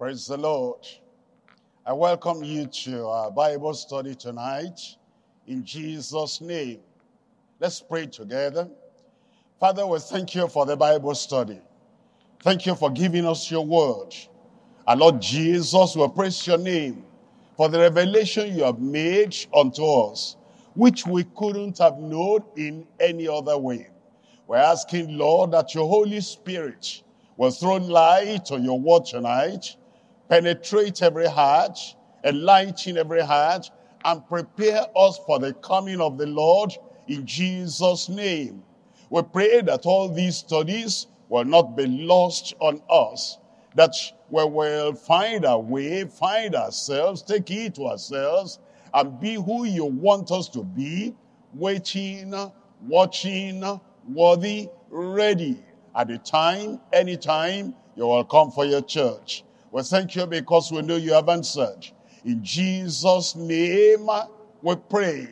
Praise the Lord. I welcome you to our Bible study tonight in Jesus' name. Let's pray together. Father, we thank you for the Bible study. Thank you for giving us your word. And Lord Jesus, we praise your name for the revelation you have made unto us, which we couldn't have known in any other way. We're asking, Lord, that your Holy Spirit will throw light on your word tonight, penetrate every heart, enlighten every heart, and prepare us for the coming of the Lord in Jesus' name. We pray that all these studies will not be lost on us, that we will find our way, find ourselves, take heed to ourselves, and be who you want us to be, waiting, watching, worthy, ready at the time, anytime you will come for your church. We thank you because we know you have answered. In Jesus' name we pray.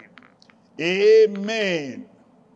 Amen.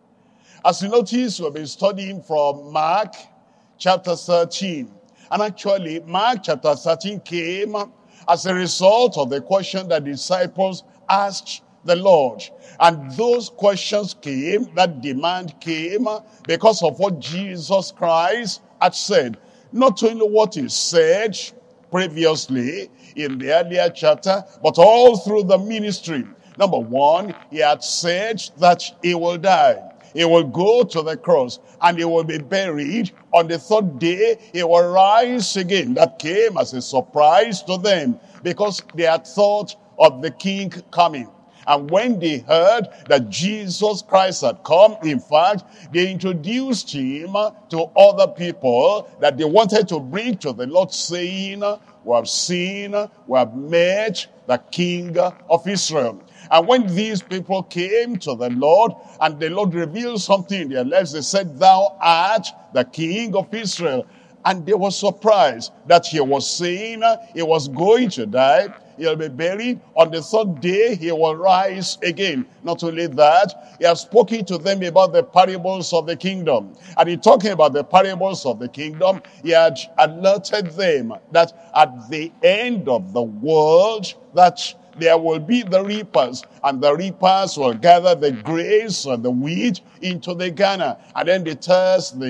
As you notice, we've been studying from Mark chapter 13. And actually, Mark chapter 13 came as a result of the question that the disciples asked the Lord. And those questions came, that demand came, because of what Jesus Christ had said. Not only what he said previously in the earlier chapter, but all through the ministry. Number one, he had said that he will die. He will go to the cross and he will be buried. On the third day, he will rise again. That came as a surprise to them because they had thought of the king coming. And when they heard that Jesus Christ had come, in fact, they introduced him to other people that they wanted to bring to the Lord, saying, we have seen, we have met the King of Israel. And when these people came to the Lord, and the Lord revealed something in their lives, they said, thou art the King of Israel. And they were surprised that he was saying he was going to die. He'll be buried. On the third day, he will rise again. Not only that, he has spoken to them about the parables of the kingdom. And in talking about the parables of the kingdom, he had alerted them that at the end of the world, that there will be the reapers, and the reapers will gather the grains and the wheat into the garner, and then the tares, the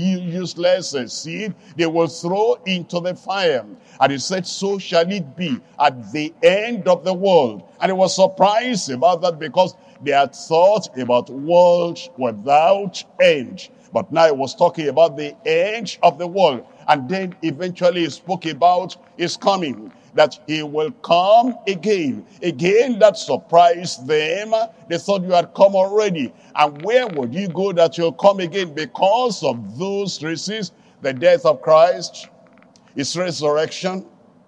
useless seed, they will throw into the fire. And he said, so shall it be at the end of the world. And he was surprised about that because they had thought about world without end. But now he was talking about the end of the world. And then eventually he spoke about his coming, that he will come again. Again, that surprised them. They thought you had come already. And where would you go that you'll come again? Because of those reasons, the death of Christ, his resurrection,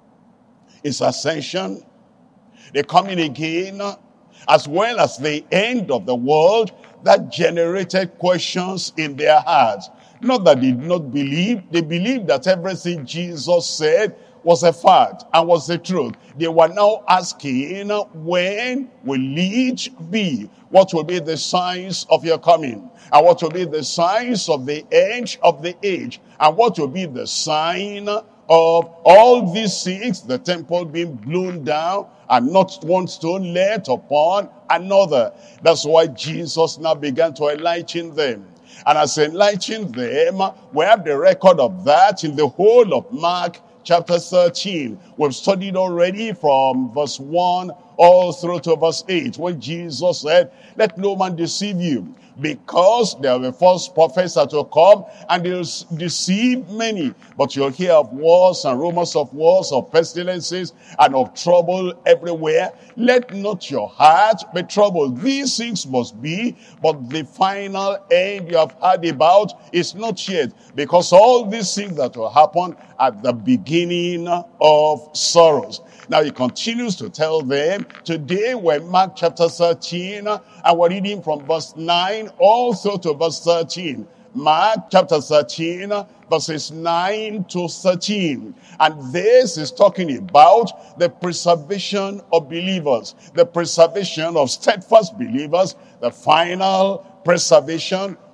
his ascension, the coming again, as well as the end of the world, that generated questions in their hearts. Not that they did not believe. They believed that everything Jesus said was a fact and was the truth. They were now asking, when will it be? What will be the signs of your coming? And what will be the signs of the end of the age? And what will be the sign of all these things, the temple being blown down and not one stone left upon another? That's why Jesus now began to enlighten them. And as enlightened them, we have the record of that in the whole of Mark chapter 13. We've studied already from verse 1 all through to verse 8, when Jesus said, let no man deceive you, because there will be false prophets that will come, and they'll deceive many. But you'll hear of wars and rumors of wars, of pestilences, and of trouble everywhere. Let not your heart be troubled. These things must be, but the final end you have heard about is not yet, because all these things that will happen at the beginning of sorrows. Now he continues to tell them, today we're in Mark chapter 13, and we're reading from verse 9 also to verse 13. Mark chapter 13, verses 9 to 13. And this is talking about the preservation of believers, the preservation of steadfast believers, the final preservation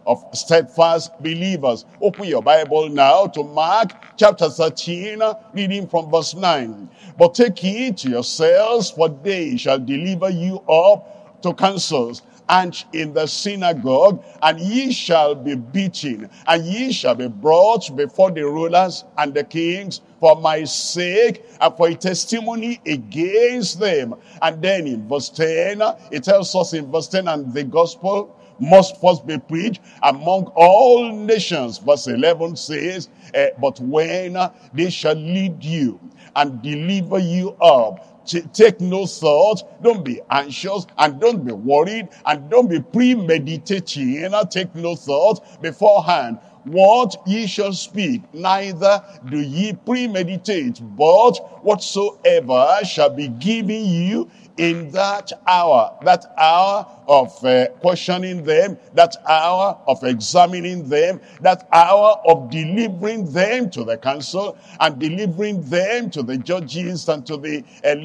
of steadfast believers. Open your Bible now to Mark chapter 13, reading from verse 9. But take heed to yourselves, for they shall deliver you up to councils, and in the synagogue, and ye shall be beaten, and ye shall be brought before the rulers and the kings for my sake, and for a testimony against them. And then in verse 10, it tells us in verse 10, and the gospel must first be preached among all nations. Verse 11 says, but when they shall lead you and deliver you up, take no thought, don't be anxious, and don't be worried, and don't be premeditating. Take no thought beforehand what ye shall speak, neither do ye premeditate, but whatsoever shall be given you in that hour of questioning them, that hour of examining them, that hour of delivering them to the council, and delivering them to the judges and to the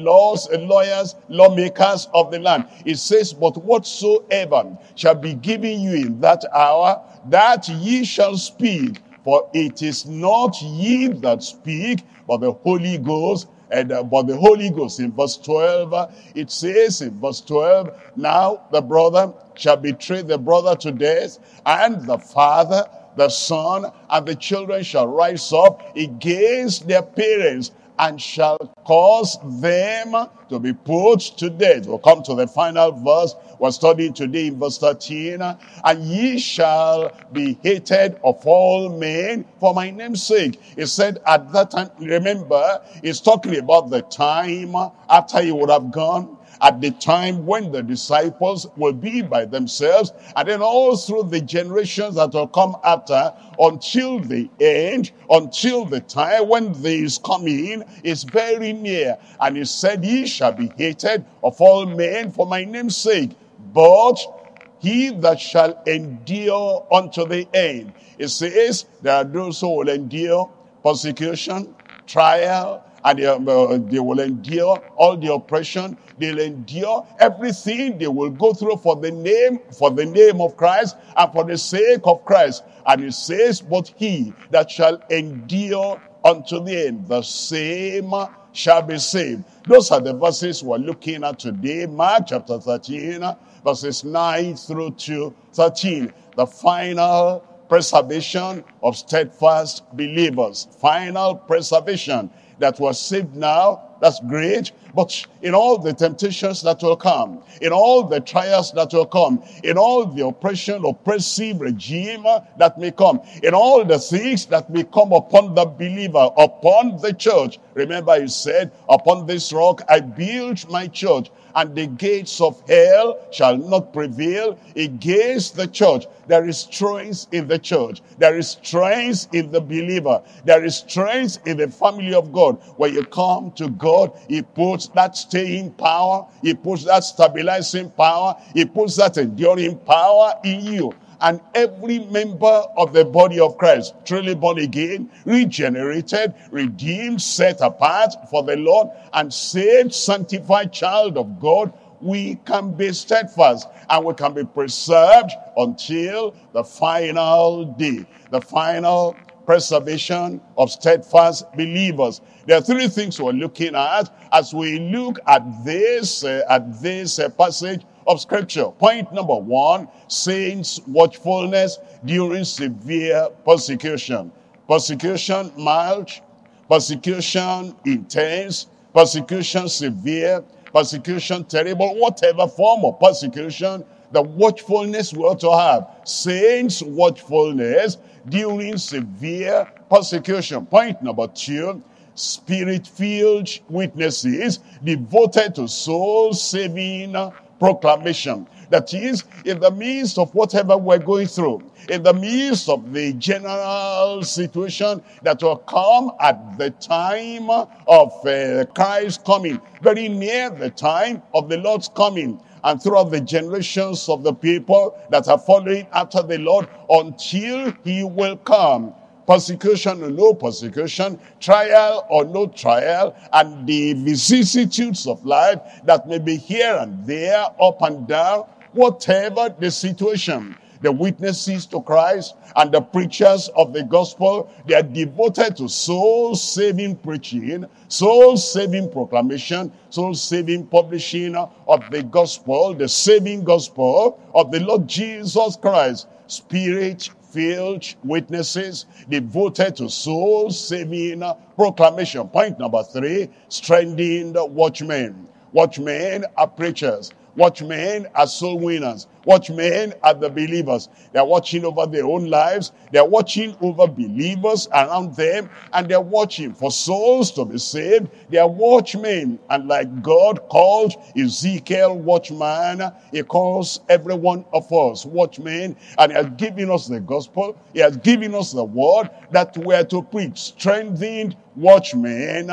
lawyers, lawmakers of the land. It says, but whatsoever shall be given you in that hour, that ye shall speak, for it is not ye that speak, but the Holy Ghost. But the Holy Ghost, in verse 12, it says in verse 12, now the brother shall betray the brother to death, and the father, the son, and the children shall rise up against their parents, and shall cause them to be put to death. We'll come to the final verse we're studying today in verse 13. And ye shall be hated of all men for my name's sake. He said at that time, remember, he's talking about the time after he would have gone, at the time when the disciples will be by themselves, and then all through the generations that will come after, until the end, until the time when this coming is very near. And he said, ye shall be hated of all men for my name's sake, but he that shall endure unto the end. It says there are those who will endure persecution, trial, and they will endure all the oppression. They'll endure everything they will go through for the name of Christ and for the sake of Christ. And it says, but he that shall endure unto the end, the same shall be saved. Those are the verses we're looking at today. Mark chapter 13, verses 9 through to 13. The final preservation of steadfast believers. Final preservation. That was saved now, that's great. But in all the temptations that will come, in all the trials that will come, in all the oppressive regime that may come, in all the things that may come upon the believer, upon the church. Remember he said, upon this rock I build my church, and the gates of hell shall not prevail against the church. There is strength in the church. There is strength in the believer. There is strength in the family of God. When you come to God, he puts that staying power, he puts that stabilizing power, he puts that enduring power in you. And every member of the body of Christ, truly born again, regenerated, redeemed, set apart for the Lord, and saved, sanctified child of God, we can be steadfast and we can be preserved until the final day, the final preservation of steadfast believers. There are three things we're looking at as we look at this passage of Scripture. Point number one, saints' watchfulness during severe persecution. Persecution mild, persecution intense, persecution severe, persecution terrible, whatever form of persecution, the watchfulness we ought to have. Saints' watchfulness during severe persecution. Point number two, spirit-filled witnesses devoted to soul-saving proclamation. That is, in the midst of whatever we're going through, in the midst of the general situation that will come at the time of Christ's coming, very near the time of the Lord's coming, and throughout the generations of the people that are following after the Lord until he will come. Persecution or no persecution, trial or no trial, and the vicissitudes of life that may be here and there, up and down, whatever the situation. The witnesses to Christ and the preachers of the gospel, they are devoted to soul-saving preaching, soul-saving proclamation, soul-saving publishing of the gospel, the saving gospel of the Lord Jesus Christ. Spirit-filled witnesses devoted to soul-saving proclamation. Point number 3, strengthened watchmen. Watchmen are preachers. Watchmen are soul winners. Watchmen are the believers. They are watching over their own lives. They are watching over believers around them. And they are watching for souls to be saved. They are watchmen. And like God called Ezekiel watchman, he calls every one of us watchmen. And he has given us the gospel. He has given us the word that we are to preach. Strengthened watchmen,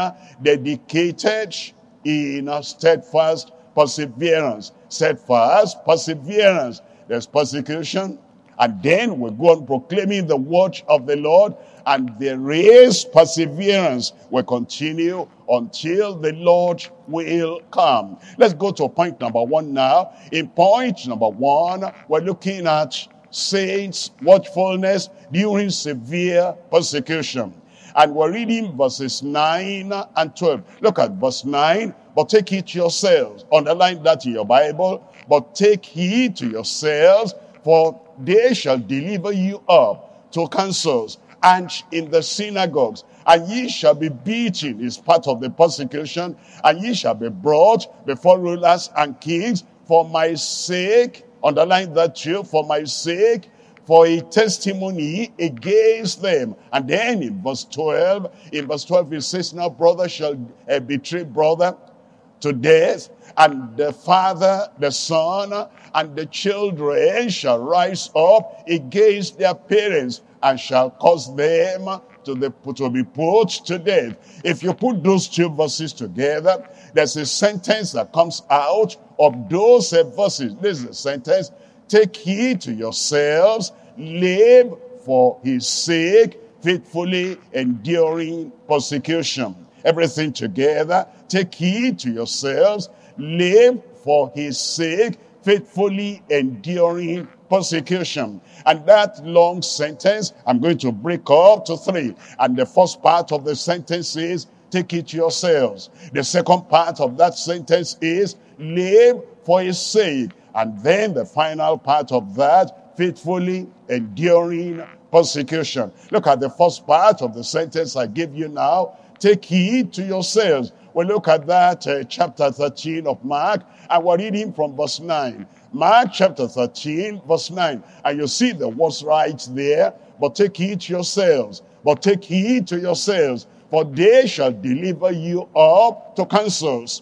dedicated in a steadfast perseverance. Steadfast perseverance. There's persecution, and then we go on proclaiming the word of the Lord, and there is perseverance. We continue until the Lord will come. Let's go to point number 1 now. In point number 1, we're looking at saints' watchfulness during severe persecution. And we're reading verses 9 and 12. Look at verse 9. But take heed to yourselves. Underline that in your Bible. But take heed to yourselves, for they shall deliver you up to councils and in the synagogues. And ye shall be beaten, is part of the persecution. And ye shall be brought before rulers and kings for my sake. Underline that too. For my sake. For a testimony against them. And then in verse 12, it says, now brother shall betray brother to death, and the father, the son, and the children shall rise up against their parents, and shall cause them to be put to death. If you put those 2 verses together, there's a sentence that comes out of those verses. This is the sentence: take heed to yourselves, live for his sake, faithfully enduring persecution. Everything together. Take heed to yourselves, live for his sake, faithfully enduring persecution. And that long sentence, I'm going to break up to 3. And the first part of the sentence is, take heed to yourselves. The second part of that sentence is, live for his sake. And then the final part of that, faithfully enduring persecution. Look at the first part of the sentence I give you now. Take heed to yourselves. We'll look at that chapter 13 of Mark, and we're reading from verse 9. Mark chapter 13, verse 9. And you see the words right there. But take heed to yourselves. But take heed to yourselves, for they shall deliver you up to councils.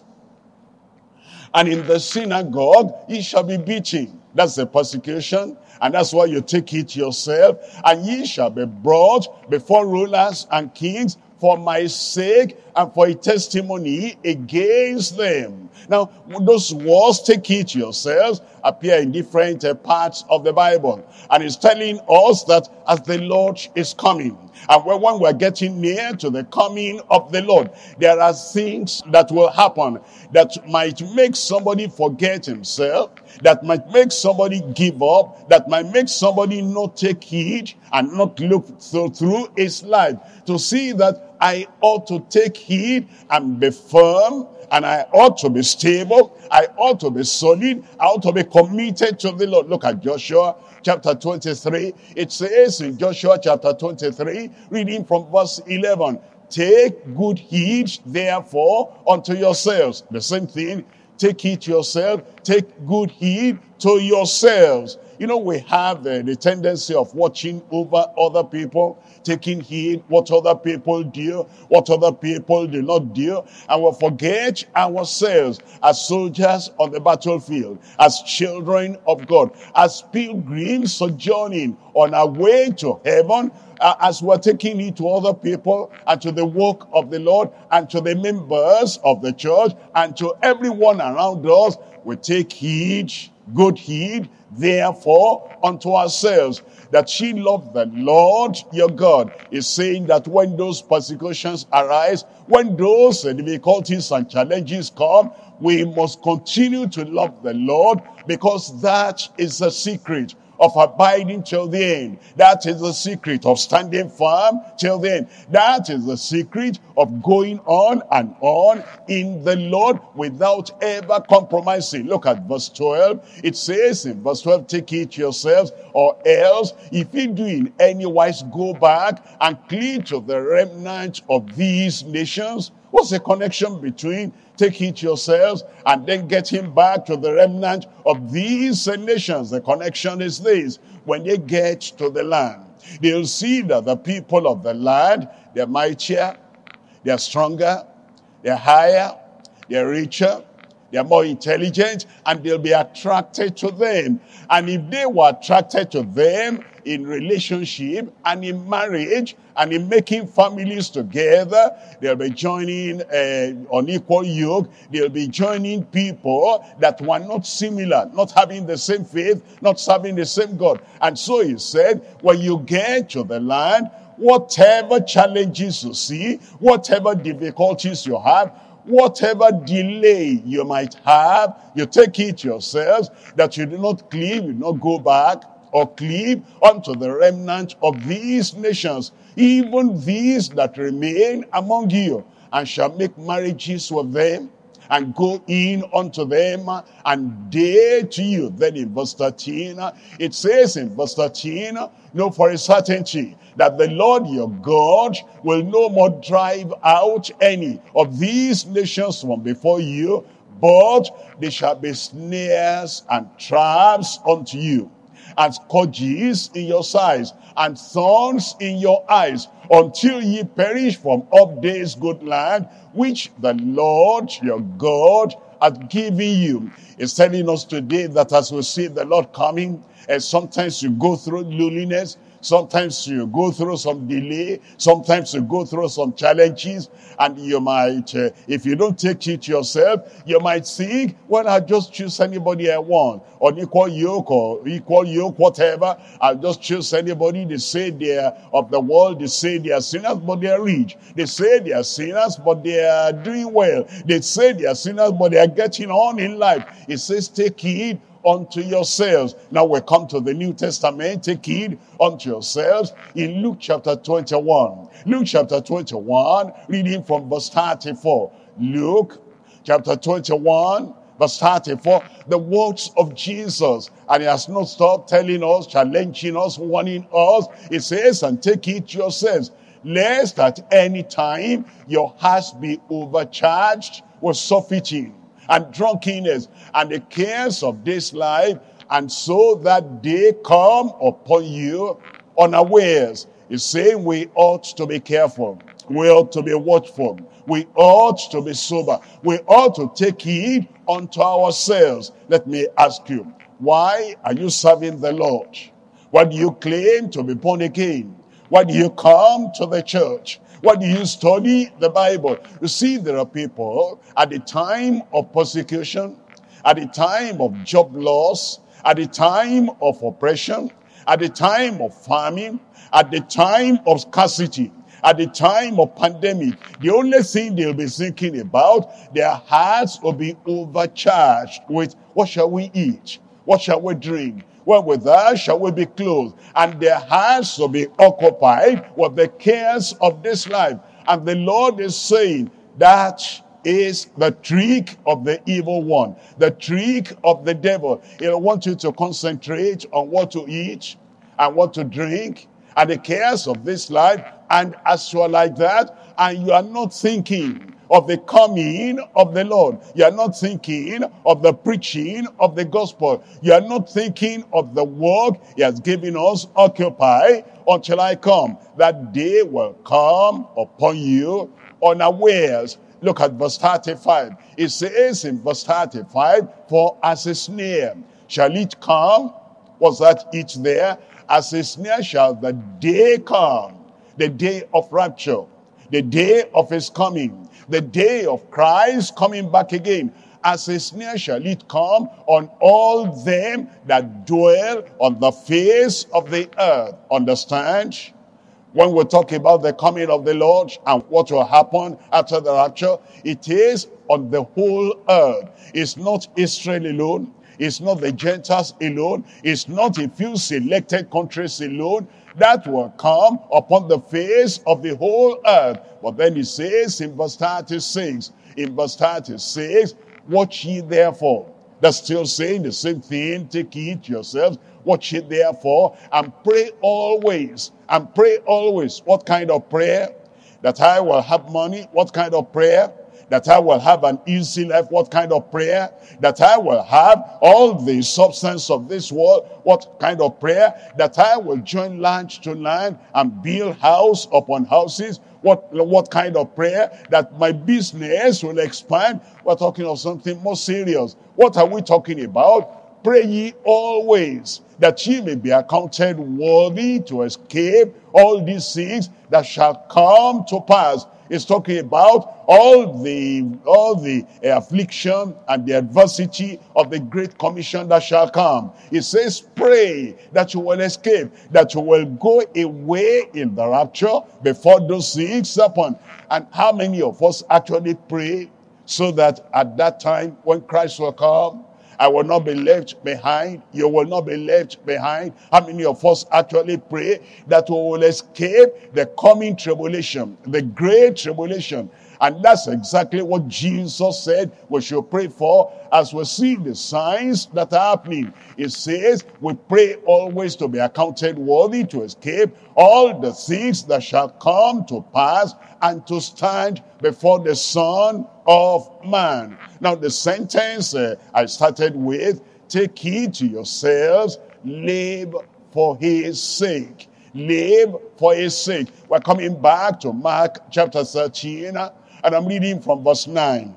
And in the synagogue ye shall be beaten. That's the persecution. And that's why you take heed to yourself. And ye shall be brought before rulers and kings for my sake, and for a testimony against them. Now, those words, take heed to yourselves, appear in different parts of the Bible. And it's telling us that as the Lord is coming, and when we're getting near to the coming of the Lord, there are things that will happen that might make somebody forget himself, that might make somebody give up, that might make somebody not take heed and not look through his life to see that I ought to take heed and be firm, and I ought to be stable, I ought to be solid, I ought to be committed to the Lord. Look at Joshua chapter 23. It says in Joshua chapter 23, reading from verse 11, take good heed therefore unto yourselves. The same thing, take heed to yourself, take good heed to yourselves. You know, we have the tendency of watching over other people, taking heed what other people do, what other people do not do, and we forget ourselves as soldiers on the battlefield, as children of God, as pilgrims sojourning on our way to heaven, as we're taking heed to other people and to the work of the Lord and to the members of the church and to everyone around us. We take heed, good heed, therefore unto ourselves, that ye love the Lord your God. Is saying that when those persecutions arise, when those difficulties and challenges come, we must continue to love the Lord, because that is the secret of abiding till the end. That is the secret of standing firm till the end. That is the secret of going on and on in the Lord without ever compromising. Look at verse 12. It says in verse 12, take heed to yourselves, or else, if you do in any wise go back and cleave to the remnant of these nations. What's the connection between take heed to yourselves and then getting back to the remnant of these nations? The connection is this: when they get to the land, they'll see that the people of the land, they're mightier, they're stronger, they're higher, they're richer, they're more intelligent, and they'll be attracted to them. And if they were attracted to them in relationship and in marriage and in making families together, they'll be joining on equal yoke. They'll be joining people that were not similar, not having the same faith, not serving the same God. And so he said, when you get to the land, whatever challenges you see, whatever difficulties you have, whatever delay you might have, you take it yourselves that you do not cleave, you do not go back or cleave unto the remnant of these nations, even these that remain among you, and shall make marriages with them, and go in unto them, and they to you. Then in verse 13, it says in verse 13, know for a certainty that the Lord your God will no more drive out any of these nations from before you, but they shall be snares and traps unto you, and scourges in your sides, and thorns in your eyes, until ye perish from off this good land, which the Lord your God hath given you. It's telling us today that as we see the Lord coming, and sometimes you go through loneliness, sometimes you go through some delay, sometimes you go through some challenges, and you might, if you don't take it yourself, you might think, well, I'll just choose anybody I want, on equal yoke or equal yoke, whatever. I'll just choose anybody. They say they're of the world, they say they are sinners, but they are rich. They say they are sinners, but they are doing well. They say they are sinners, but they are getting on in life. It says, take heed unto yourselves. Now we come to the New Testament. Take heed unto yourselves in Luke chapter 21. Luke chapter 21, reading from verse 34. Luke chapter 21, verse 34, the words of Jesus. And he has not stopped telling us, challenging us, warning us. It says, and take heed to yourselves, lest at any time your hearts be overcharged with surfeiting and drunkenness, and the cares of this life, and so that they come upon you unawares. He's saying we ought to be careful. We ought to be watchful. We ought to be sober. We ought to take heed unto ourselves. Let me ask you, why are you serving the Lord? Why do you claim to be born again? Why do you come to the church? Why do you study the Bible? You see, there are people at the time of persecution, at the time of job loss, at the time of oppression, at the time of famine, at the time of scarcity, at the time of pandemic. The only thing they'll be thinking about, their hearts will be overcharged with, what shall we eat? What shall we drink? Well, with us shall we be clothed? And their hearts will be occupied with the cares of this life. And the Lord is saying, that is the trick of the evil one, the trick of the devil. He'll want you to concentrate on what to eat and what to drink and the cares of this life. And as you are like that, and you are not thinking of the coming of the Lord. You are not thinking of the preaching of the gospel. You are not thinking of the work he has given us, occupy until I come. That day will come upon you unawares. Look at verse 35. It says in verse 35, for as a snare shall it come. What's that it there? As a snare shall the day come, the day of rapture, the day of his coming, the day of Christ coming back again. As a snare shall it come on all them that dwell on the face of the earth. Understand? When we talk about the coming of the Lord and what will happen after the rapture, it is on the whole earth. It's not Israel alone. It's not the Gentiles alone. It's not a few selected countries alone that will come upon the face of the whole earth. But then he says in verse 36, watch ye therefore. That's still saying the same thing. Take heed to yourselves. Watch ye therefore, and pray always. And pray always. What kind of prayer? That I will have money. What kind of prayer? That I will have an easy life. What kind of prayer? That I will have all the substance of this world. What kind of prayer? That I will join land to land and build house upon houses. What kind of prayer? That my business will expand. We're talking of something more serious. What are we talking about? Pray ye always, that ye may be accounted worthy to escape all these things that shall come to pass. It's talking about all the affliction and the adversity of the great commission that shall come. It says, pray that you will escape, that you will go away in the rapture before those things happen. And how many of us actually pray so that at that time when Christ will come, I will not be left behind. You will not be left behind. How many of us actually pray that we will escape the coming tribulation, the great tribulation? And that's exactly what Jesus said we should pray for as we see the signs that are happening. It says we pray always to be accounted worthy to escape all the things that shall come to pass and to stand before the Son of Man. Now the sentence I started with, take heed to yourselves, live for his sake. Live for his sake. We're coming back to Mark chapter 13, and I'm reading from verse 9.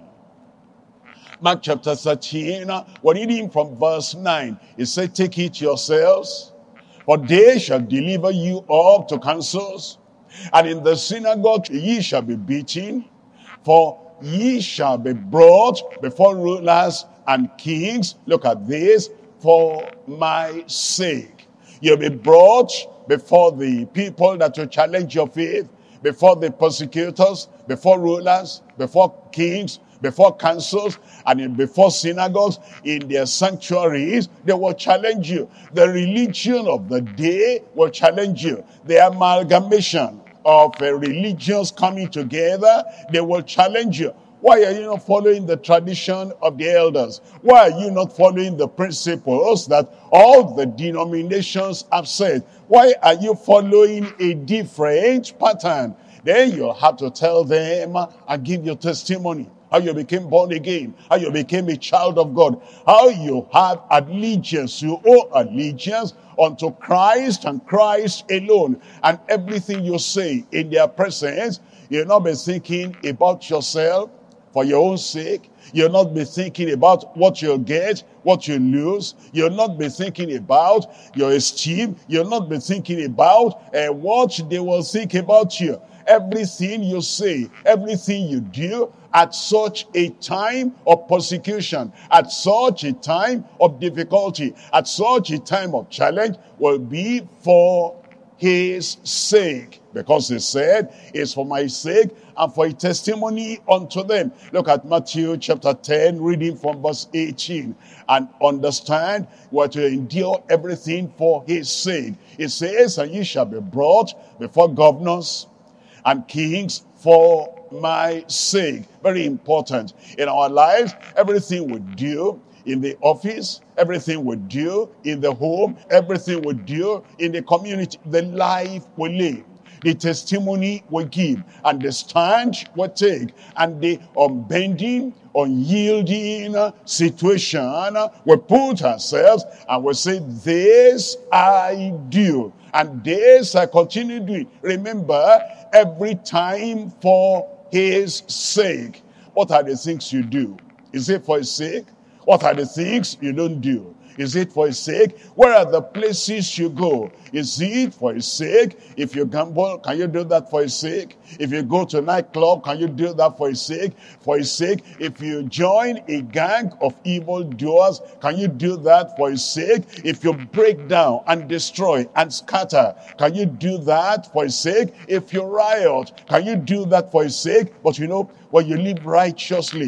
Mark chapter 13, we're reading from verse 9. It said, take heed to yourselves, for they shall deliver you up to councils, and in the synagogue ye shall be beaten, for ye shall be brought before rulers and kings. Look at this, for my sake. You'll be brought before the people that will challenge your faith, before the persecutors, before rulers, before kings, before councils, and before synagogues, in their sanctuaries. They will challenge you. The religion of the day will challenge you. The amalgamation of religions coming together, they will challenge you. Why are you not following the tradition of the elders? Why are you not following the principles that all the denominations have said? Why are you following a different pattern? Then you'll have to tell them and give your testimony. How you became born again, how you became a child of God, how you have allegiance, you owe allegiance unto Christ and Christ alone. And everything you say in their presence, you'll not be thinking about yourself for your own sake. You'll not be thinking about what you'll get, what you lose. You'll not be thinking about your esteem. You'll not be thinking about what they will think about you. Everything you say, everything you do at such a time of persecution, at such a time of difficulty, at such a time of challenge will be for his sake. Because he said, it's for my sake and for a testimony unto them. Look at Matthew chapter 10, reading from verse 18. And understand what to endure everything for his sake. It says, and ye shall be brought before governors and kings for my sake. Very important. In our lives, everything we do in the office, everything we do in the home, everything we do in the community, the life we live, the testimony we give, and the stand we take, and the unbending, unyielding situation we put ourselves and we say, this I do, and this I continue doing. Remember, every time for his sake. What are the things you do? Is it for his sake? What are the things you don't do? Is it for his sake? Where are the places you go? Is it for his sake? If you gamble, can you do that for his sake? If you go to a nightclub, can you do that for his sake? For his sake. If you join a gang of evildoers, can you do that for his sake? If you break down and destroy and scatter, can you do that for his sake? If you riot, can you do that for his sake? But you know, when you live righteously,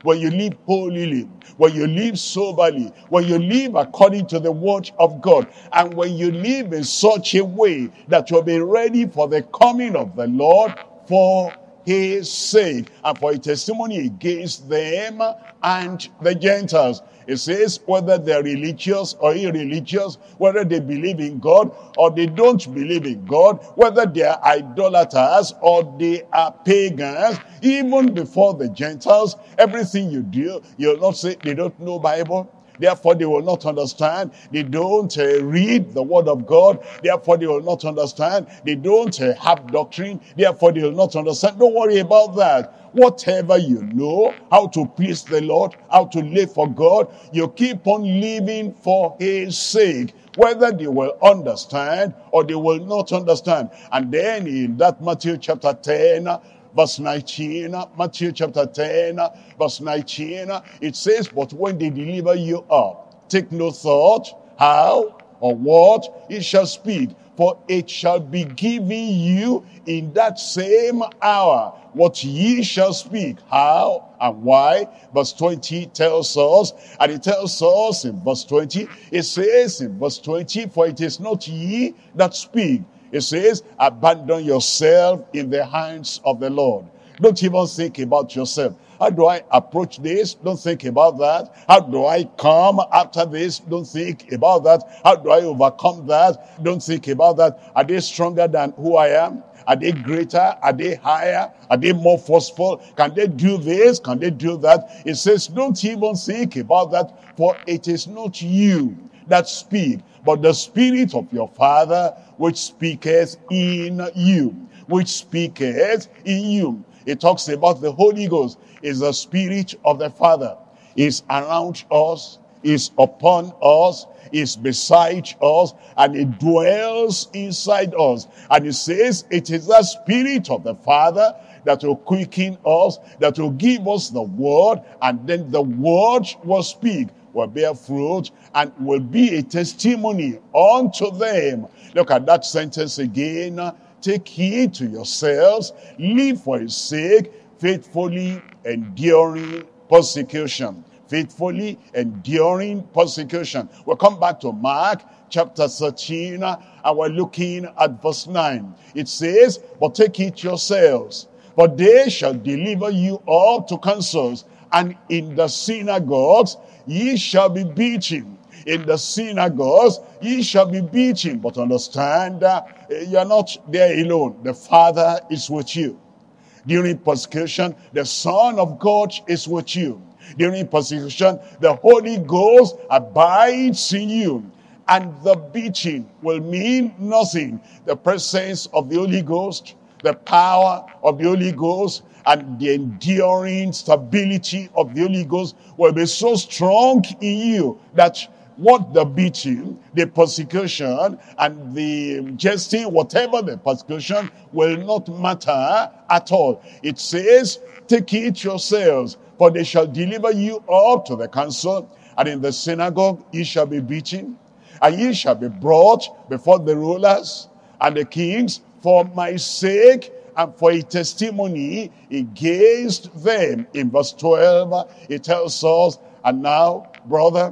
when you live holily, when you live soberly, when you live according to the word of God, and when you live in such a way that you'll be ready for the coming of the Lord for his sake and for a testimony against them and the Gentiles. It says whether they're religious or irreligious, whether they believe in God or they don't believe in God, whether they are idolaters or they are pagans, even before the Gentiles, everything you do, you'll not say they don't know Bible. Therefore, they will not understand. They don't read the word of God. Therefore, they will not understand. They don't have doctrine. Therefore, they will not understand. Don't worry about that. Whatever you know, how to please the Lord, how to live for God, you keep on living for his sake, whether they will understand or they will not understand. And then in that Matthew chapter 10, verse 19, Matthew chapter 10, verse 19, it says, but when they deliver you up, take no thought how or what it shall speak, for it shall be given you in that same hour what ye shall speak, how and why. Verse 20 tells us, and it tells us in verse 20, it says in verse 20, for it is not ye that speak. It says, abandon yourself in the hands of the Lord. Don't even think about yourself. How do I approach this? Don't think about that. How do I come after this? Don't think about that. How do I overcome that? Don't think about that. Are they stronger than who I am? Are they greater? Are they higher? Are they more forceful? Can they do this? Can they do that? It says, don't even think about that, for it is not you that speak, but the Spirit of your Father which speaketh in you. Which speaketh in you. It talks about the Holy Ghost is the Spirit of the Father. Is around us, is upon us, is beside us, and it dwells inside us. And it says it is the Spirit of the Father that will quicken us, that will give us the word, and then the word will speak, will bear fruit, and will be a testimony unto them. Look at that sentence again. Take heed to yourselves, live for his sake, faithfully enduring persecution. Faithfully enduring persecution. We'll come back to Mark chapter 13, and we're looking at verse 9. It says, but take it yourselves, for they shall deliver you up to councils, and in the synagogues ye shall be beaten. In the synagogues ye shall be beaten. But understand, you are not there alone. The Father is with you. During persecution, the Son of God is with you. During persecution, the Holy Ghost abides in you. And the beating will mean nothing. The presence of the Holy Ghost, the power of the Holy Ghost, and the enduring stability of the Holy Ghost will be so strong in you that what the beating, the persecution, and the jesting, whatever the persecution, will not matter at all. It says, take it yourselves, for they shall deliver you up to the council, and in the synagogue ye shall be beaten, and ye shall be brought before the rulers and the kings for my sake, and for a testimony against them. In verse 12, it tells us, and now, brother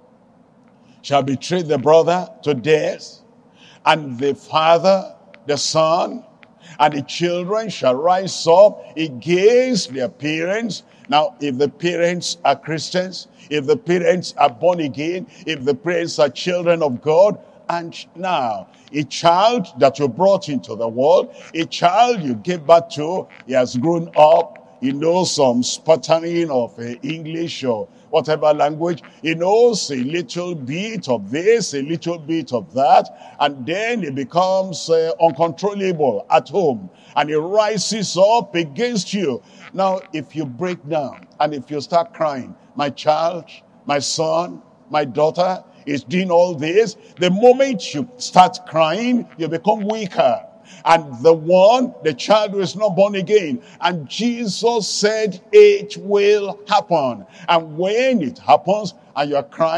shall betray the brother to death, and the father, the son, and the children shall rise up against their parents. Now, if the parents are Christians, if the parents are born again, if the parents are children of God, and now a child that you brought into the world, a child you gave birth to, he has grown up, he knows some sputtering of English or whatever language. He knows a little bit of this, a little bit of that, and then he becomes uncontrollable at home, and he rises up against you. Now, if you break down, and if you start crying, my child, my son, my daughter is doing all this, the moment you start crying, you become weaker. And the child who is not born again. And Jesus said it will happen. And when it happens, and you're crying,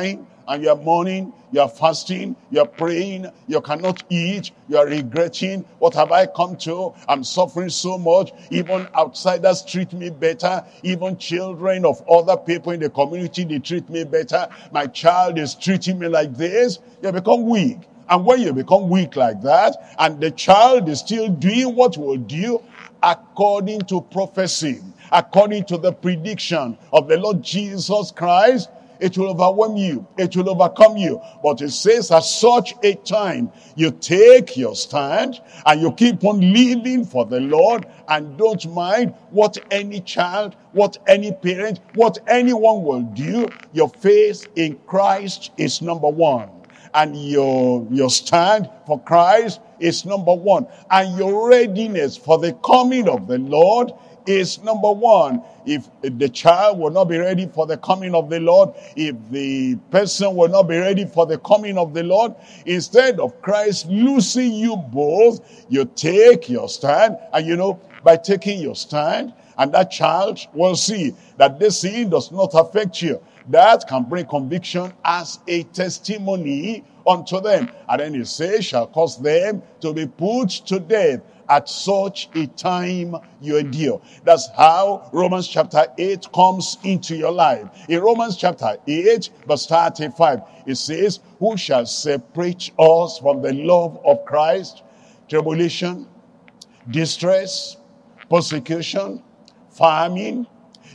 and you're mourning, you're fasting, you're praying, you cannot eat, you're regretting, what have I come to? I'm suffering so much. Even outsiders treat me better. Even children of other people in the community, they treat me better. My child is treating me like this. You become weak. And when you become weak like that, and the child is still doing what will do according to prophecy, according to the prediction of the Lord Jesus Christ, it will overwhelm you. It will overcome you. But it says at such a time, you take your stand and you keep on living for the Lord and don't mind what any child, what any parent, what anyone will do. Your faith in Christ is number one. And your stand for Christ is number one. And your readiness for the coming of the Lord is number one. If the child will not be ready for the coming of the Lord, if the person will not be ready for the coming of the Lord, instead of Christ losing you both, you take your stand. And by taking your stand, and that child will see that this sin does not affect you. That can bring conviction as a testimony unto them. And then it says, shall cause them to be put to death at such a time you endure. That's how Romans chapter 8 comes into your life. In Romans chapter 8, verse 35, it says, who shall separate us from the love of Christ? Tribulation, distress, persecution, famine,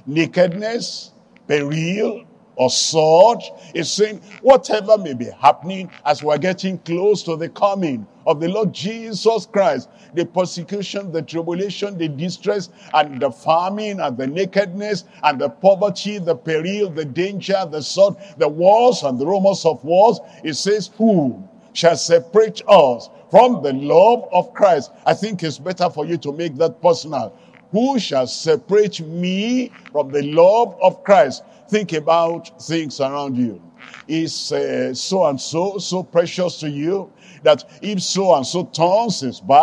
nakedness, peril, or sword. Is saying whatever may be happening as we're getting close to the coming of the Lord Jesus Christ, the persecution, the tribulation, the distress, and the famine, and the nakedness, and the poverty, the peril, the danger, the sword, the wars, and the rumors of wars, it says, who shall separate us from the love of Christ? I think it's better for you to make that personal. Who shall separate me from the love of Christ? Think about things around you. Is so-and-so so precious to you that if so-and-so turns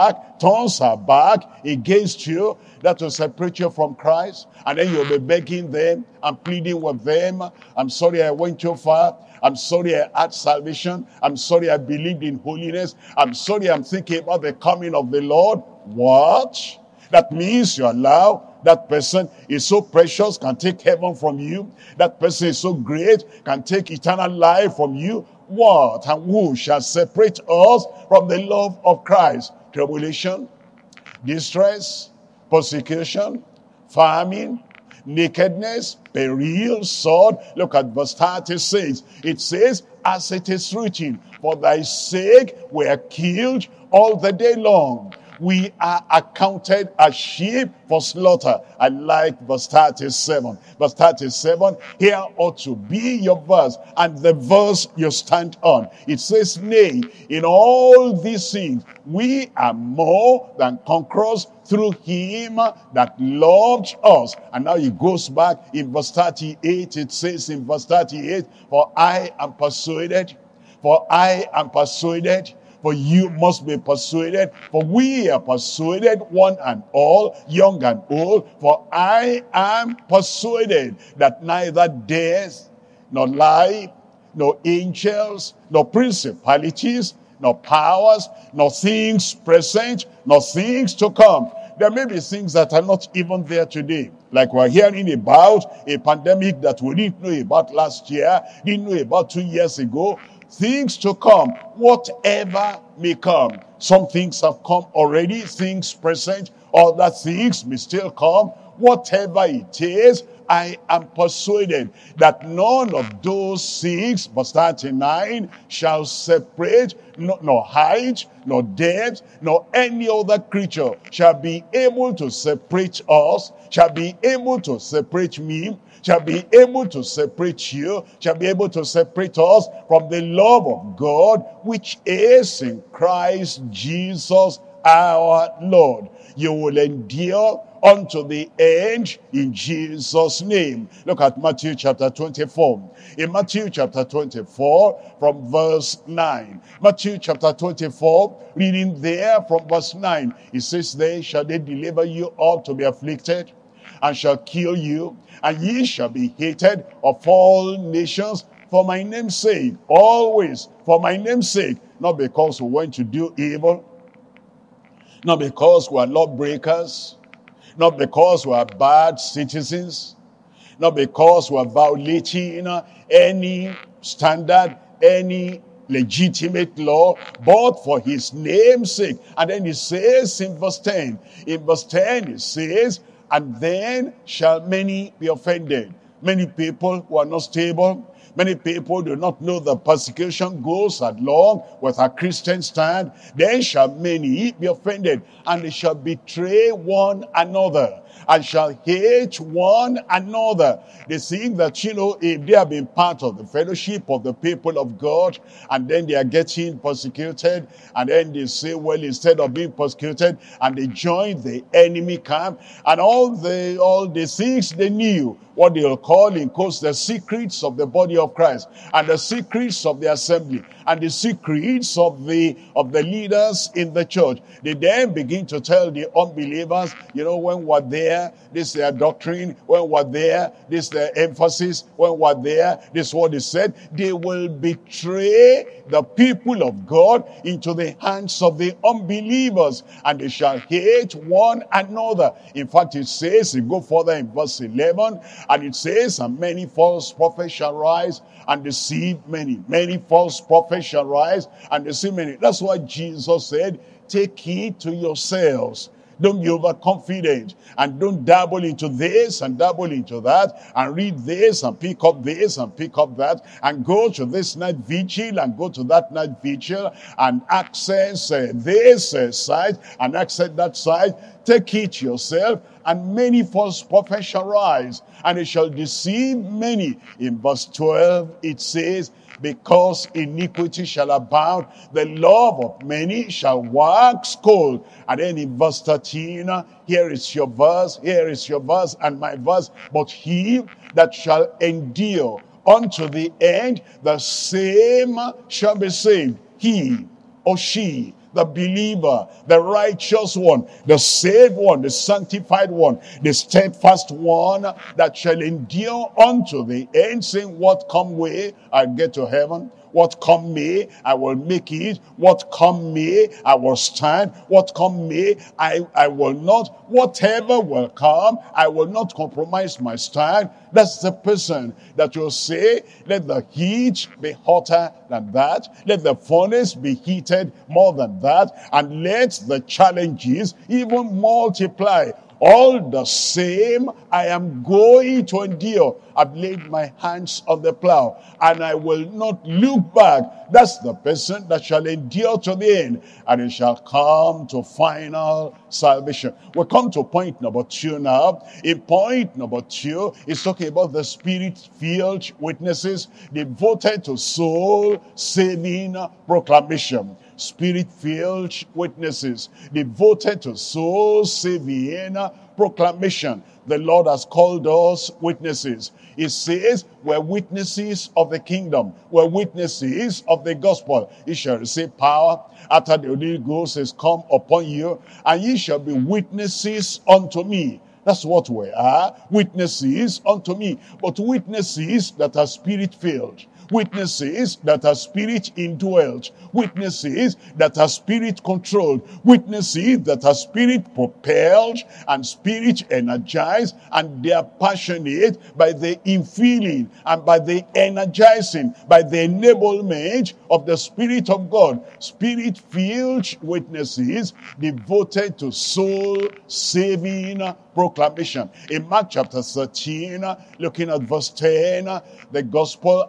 her back against you, that will separate you from Christ? And then you'll be begging them and pleading with them. I'm sorry I went too far. I'm sorry I had salvation. I'm sorry I believed in holiness. I'm sorry I'm thinking about the coming of the Lord. What? That means you allow that person is so precious, can take heaven from you. That person is so great, can take eternal life from you. What and who shall separate us from the love of Christ? Tribulation, distress, persecution, famine, nakedness, peril, sword. Look at verse 36. It says, as it is written, for thy sake we are killed all the day long. We are accounted as sheep for slaughter. I like verse 37. Verse 37, here ought to be your verse and the verse you stand on. It says, nay, in all these things, we are more than conquerors through him that loved us. And now he goes back in verse 38. It says in verse 38, for I am persuaded, for you must be persuaded, for we are persuaded, one and all, young and old, for I am persuaded that neither death, nor life, nor angels, nor principalities, nor powers, nor things present, nor things to come. There may be things that are not even there today. Like we're hearing about a pandemic that we didn't know about last year, didn't know about 2 years ago. Things to come, whatever may come. Some things have come already, things present, other things may still come. Whatever it is, I am persuaded that none of those things, verse 39, shall separate, nor height, nor depth, nor any other creature shall be able to separate us, shall be able to separate me, shall be able to separate you, shall be able to separate us from the love of God, which is in Christ Jesus our Lord. You will endure unto the end in Jesus' name. Look at Matthew chapter 24. In Matthew chapter 24 from verse 9. Matthew chapter 24, reading there from verse 9. It says, there shall they deliver you up to be afflicted, and shall kill you, and ye shall be hated of all nations for my name's sake, always for my name's sake, not because we want to do evil, not because we are lawbreakers, not because we are bad citizens, not because we are violating any standard, any legitimate law, but for his name's sake. And then he says in verse 10, it says, and then shall many be offended. Many people who are not stable, many people do not know the persecution goes along with a Christian stand. Then shall many be offended, and they shall betray one another, and shall hate one another. They think that, if they have been part of the fellowship of the people of God, and then they are getting persecuted, and then they say, well, instead of being persecuted, and they join the enemy camp, and all the things they knew, what they'll call in quotes the secrets of the body of Christ, and the secrets of the assembly, and the secrets of the leaders in the church. They then begin to tell the unbelievers, when we're there, this is their doctrine. When we're there, this is their emphasis. When we're there, this is what they said. They will betray the people of God into the hands of the unbelievers, and they shall hate one another. In fact, it says, you go further in verse 11, and it says, and many false prophets shall rise and deceive many. Many false prophets shall rise and deceive many. That's why Jesus said, take heed to yourselves. Don't be overconfident, and don't dabble into this and dabble into that, and read this and pick up this and pick up that, and go to this night vigil and go to that night vigil, and access this site and access that site. Take it yourself, and many false prophets shall rise, and they shall deceive many. In verse 12 it says, because iniquity shall abound, the love of many shall wax cold. And then in verse 13, here is your verse, and my verse. But he that shall endure unto the end, the same shall be saved. He or she, the believer, the righteous one, the saved one, the sanctified one, the steadfast one that shall endure unto the end, saying, what come may, I'll get to heaven. What come may, I will make it. What come may, I will stand. What come may, I will not. Whatever will come, I will not compromise my stand. That's the person that will say, let the heat be hotter than that. Let the furnace be heated more than that. And let the challenges even multiply. All the same, I am going to endure. I've laid my hands on the plow, and I will not look back. That's the person that shall endure to the end, and it shall come to final salvation. We come to point number 2 now. In point number 2, it's talking about the spirit-filled witnesses devoted to soul-saving proclamation. Spirit-filled witnesses devoted to soul-saving proclamation. The Lord has called us witnesses. It says, we're witnesses of the kingdom. We're witnesses of the gospel. You shall receive power after the Holy Ghost has come upon you, and ye shall be witnesses unto me. That's what we are, witnesses unto me. But witnesses that are spirit-filled. Witnesses that are spirit indwelt, witnesses that are spirit controlled, witnesses that are spirit propelled and spirit energized, and they are passionate by the infilling and by the energizing, by the enablement of the Spirit of God. Spirit-filled witnesses devoted to soul-saving proclamation. In Mark chapter 13, looking at verse 10, the gospel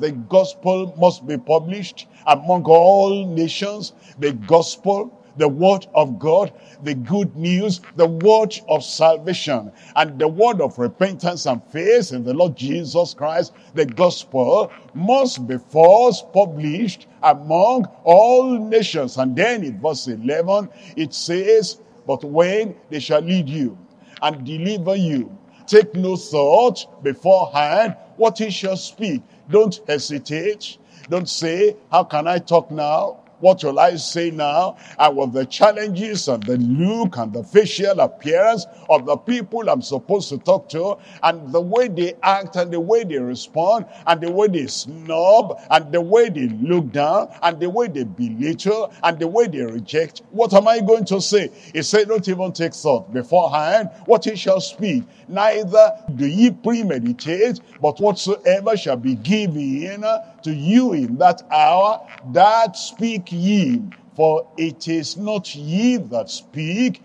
must be published among all nations. The gospel, the word of God, the good news, the word of salvation, and the word of repentance and faith in the Lord Jesus Christ. The gospel must be first published among all nations. And then in verse 11, it says, but when they shall lead you and deliver you, take no thought beforehand what he shall speak. Don't hesitate. Don't say, how can I talk now? What will I say now? And with the challenges and the look and the facial appearance of the people I'm supposed to talk to, and the way they act and the way they respond, and the way they snub, and the way they look down, and the way they belittle, and the way they reject, what am I going to say? He said, don't even take thought beforehand what he shall speak. Neither do ye premeditate, but whatsoever shall be given to you in that hour, that speak ye. For it is not ye that speak,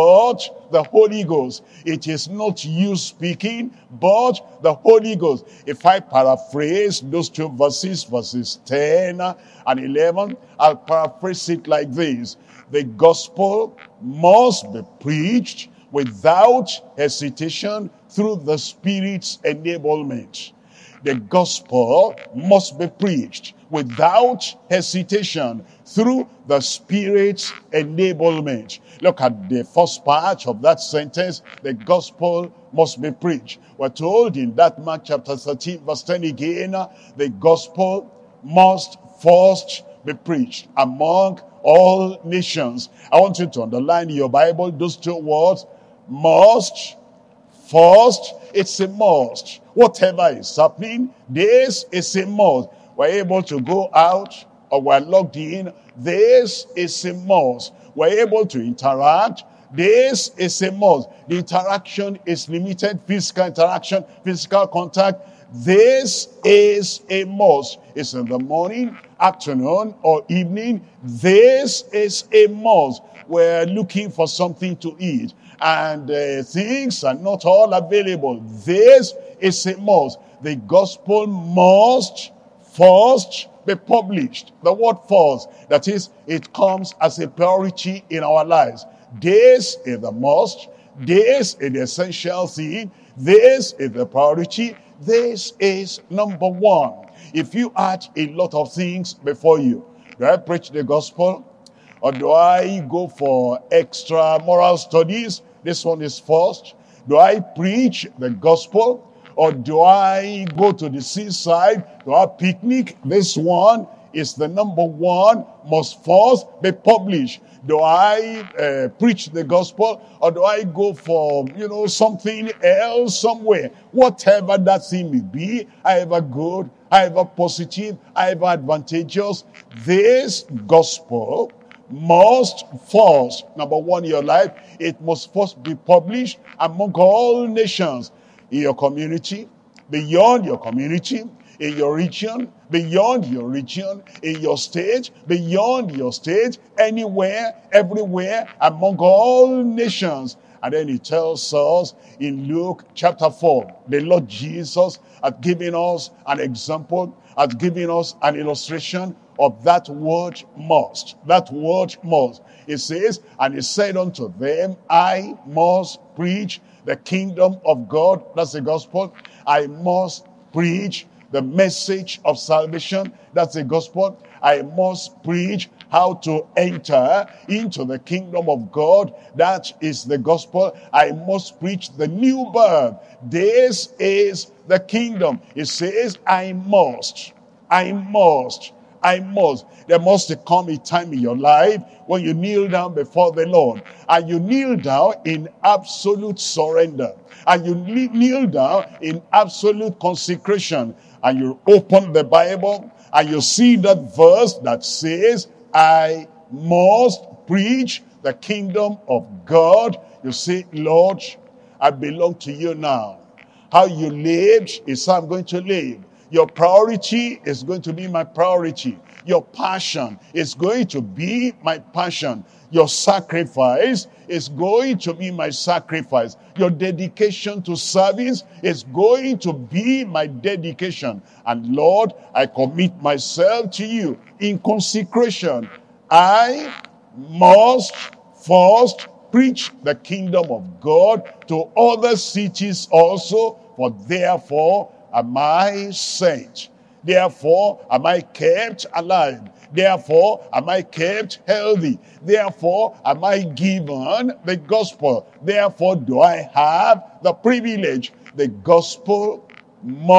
but the Holy Ghost. It is not you speaking, but the Holy Ghost. If I paraphrase those two verses, verses 10 and 11, I'll paraphrase it like this. The gospel must be preached without hesitation through the Spirit's enablement. The gospel must be preached without hesitation through the Spirit's enablement. Look at the first part of that sentence. The gospel must be preached. We're told in that Mark chapter 13 verse 10 again, the gospel must first be preached among all nations. I want you to underline in your Bible those two words, must, first. It's a must. Whatever is happening, this is a must. We're able to go out or we're logged in, this is a must. We're able to interact, this is a must. The interaction is limited, physical interaction, physical contact. This is a must. It's in the morning, afternoon, or evening. This is a must. We're looking for something to eat, and things are not all available. This is a must. The gospel must first be published. The word first, that is, it comes as a priority in our lives. This is the must. This is the essential thing. This is the priority. This is number one. If you add a lot of things before you, do I preach the gospel? Or do I go for extra moral studies? This one is first. Do I preach the gospel? Or do I go to the seaside? Do I picnic? This one is the number one, must first be published. Do I preach the gospel, or do I go for, something else somewhere? Whatever that thing may be, however good, however positive, however advantageous, this gospel must first, number one in your life, it must first be published among all nations, in your community, beyond your community, in your region, beyond your region, in your state, beyond your state, anywhere, everywhere, among all nations. And then he tells us in Luke chapter 4, the Lord Jesus had given us an example, had given us an illustration of that word must. That word must. It says, and he said unto them, I must preach the kingdom of God. That's the gospel. I must preach the message of salvation. That's the gospel. I must preach how to enter into the kingdom of God. That is the gospel. I must preach the new birth. This is the kingdom. It says, I must. I must. I must. There must come a time in your life when you kneel down before the Lord, and you kneel down in absolute surrender, and you kneel down in absolute consecration, and you open the Bible and you see that verse that says, I must preach the kingdom of God. You say, Lord, I belong to you now. How you lived is how I'm going to live. Your priority is going to be my priority. Your passion is going to be my passion. Your sacrifice is going to be my sacrifice. Your dedication to service is going to be my dedication. And Lord, I commit myself to you in consecration. I must first preach the kingdom of God to other cities also, for therefore am I sent. Therefore am I kept alive. Therefore am I kept healthy. Therefore am I given the gospel. Therefore do I have the privilege. The gospel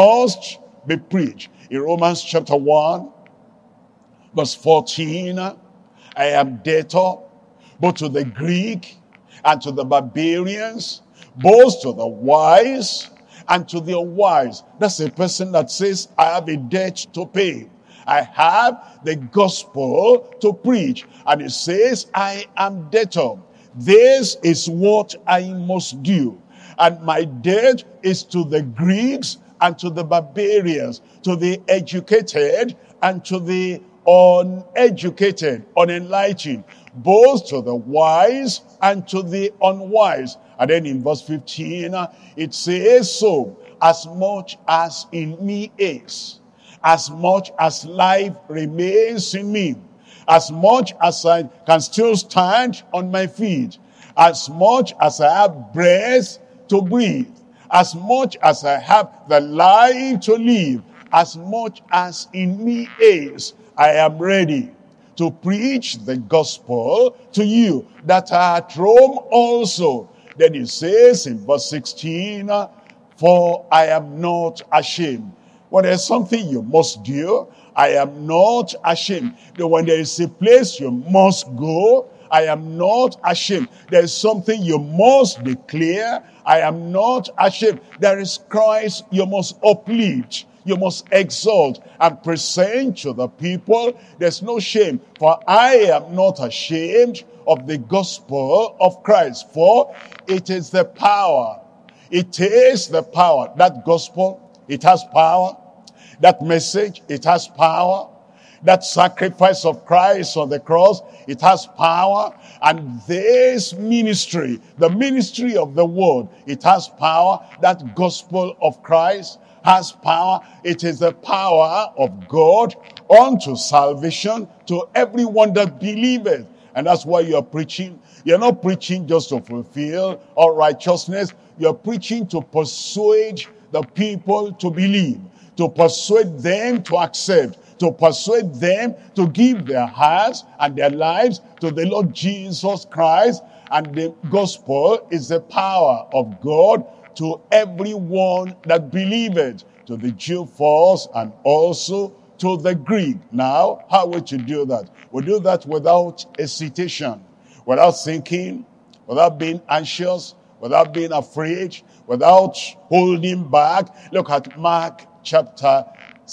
must be preached. In Romans chapter 1, verse 14, I am debtor both to the Greek and to the barbarians, both to the wise and to the unwise. That's a person that says, I have a debt to pay. I have the gospel to preach. And it says, I am debtor. This is what I must do. And my debt is to the Greeks and to the barbarians, to the educated and to the uneducated, unenlightened, both to the wise and to the unwise. And then in verse 15, it says, so as much as in me is, as much as life remains in me, as much as I can still stand on my feet, as much as I have breath to breathe, as much as I have the life to live, as much as in me is, I am ready to preach the gospel to you that are at Rome also. Then it says in verse 16, for I am not ashamed. When there's something you must do, I am not ashamed. When there is a place you must go, I am not ashamed. There is something you must declare, I am not ashamed. There is Christ you must uplift, you must exalt and present to the people. There's no shame, for I am not ashamed of the gospel of Christ, for it is the power. It is the power. That gospel, it has power. That message, it has power. That sacrifice of Christ on the cross, it has power. And this ministry, the ministry of the word, it has power. That gospel of Christ has power. It is the power of God unto salvation to everyone that believeth. And that's why you're preaching. You're not preaching just to fulfill all righteousness. You're preaching to persuade the people to believe, to persuade them to accept, to persuade them to give their hearts and their lives to the Lord Jesus Christ. And the gospel is the power of God to everyone that believeth, to the Jew first and also to the Greek. Now, how would you do that? We do that without hesitation, without thinking, without being anxious, without being afraid, without holding back. Look at Mark chapter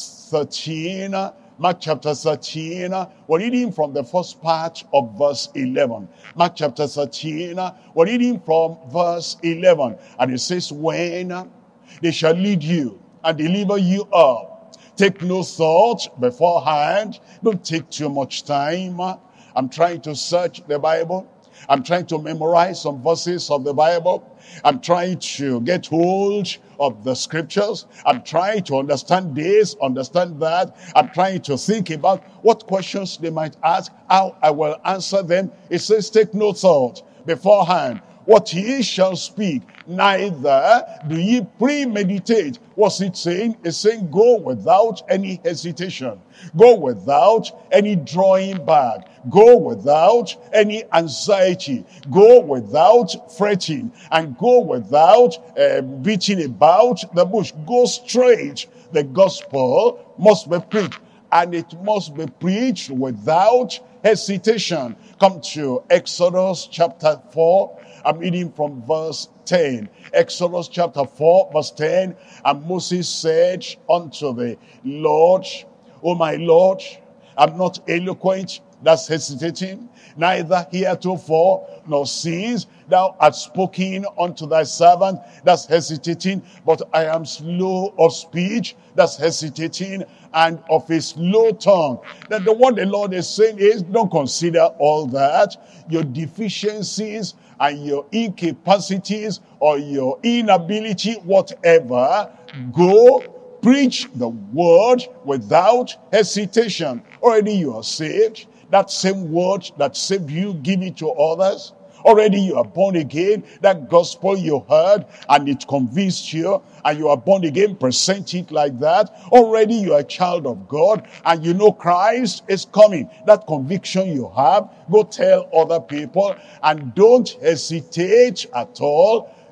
13. Mark chapter 13. We're reading from the first part of verse 11. Mark chapter 13. We're reading from verse 11. And it says, when they shall lead you and deliver you up, take no thought beforehand. Don't take too much time. I'm trying to search the Bible. I'm trying to memorize some verses of the Bible. I'm trying to get hold of the scriptures. I'm trying to understand this, understand that. I'm trying to think about what questions they might ask, how I will answer them. It says, take no thought beforehand what ye shall speak, neither do ye premeditate. What's it saying? It's saying go without any hesitation. Go without any drawing back. Go without any anxiety. Go without fretting. And go without beating about the bush. Go straight. The gospel must be preached. And it must be preached without hesitation. Come to Exodus chapter 4. I'm reading from verse 10. Exodus chapter 4, verse 10. And Moses said unto the Lord, O my Lord, I'm not eloquent, that's hesitating, neither heretofore nor since thou hast spoken unto thy servant, that's hesitating, but I am slow of speech, that's hesitating, and of a slow tongue. That the what the Lord is saying is, don't consider all that, your deficiencies and your incapacities or your inability, whatever. Go preach the word without hesitation. Already you are saved. That same word that saved you, give it to others. Already you are born again. That gospel you heard and it convinced you and you are born again, present it like that. Already you are a child of God and you know Christ is coming. That conviction you have, go tell other people and don't hesitate at all.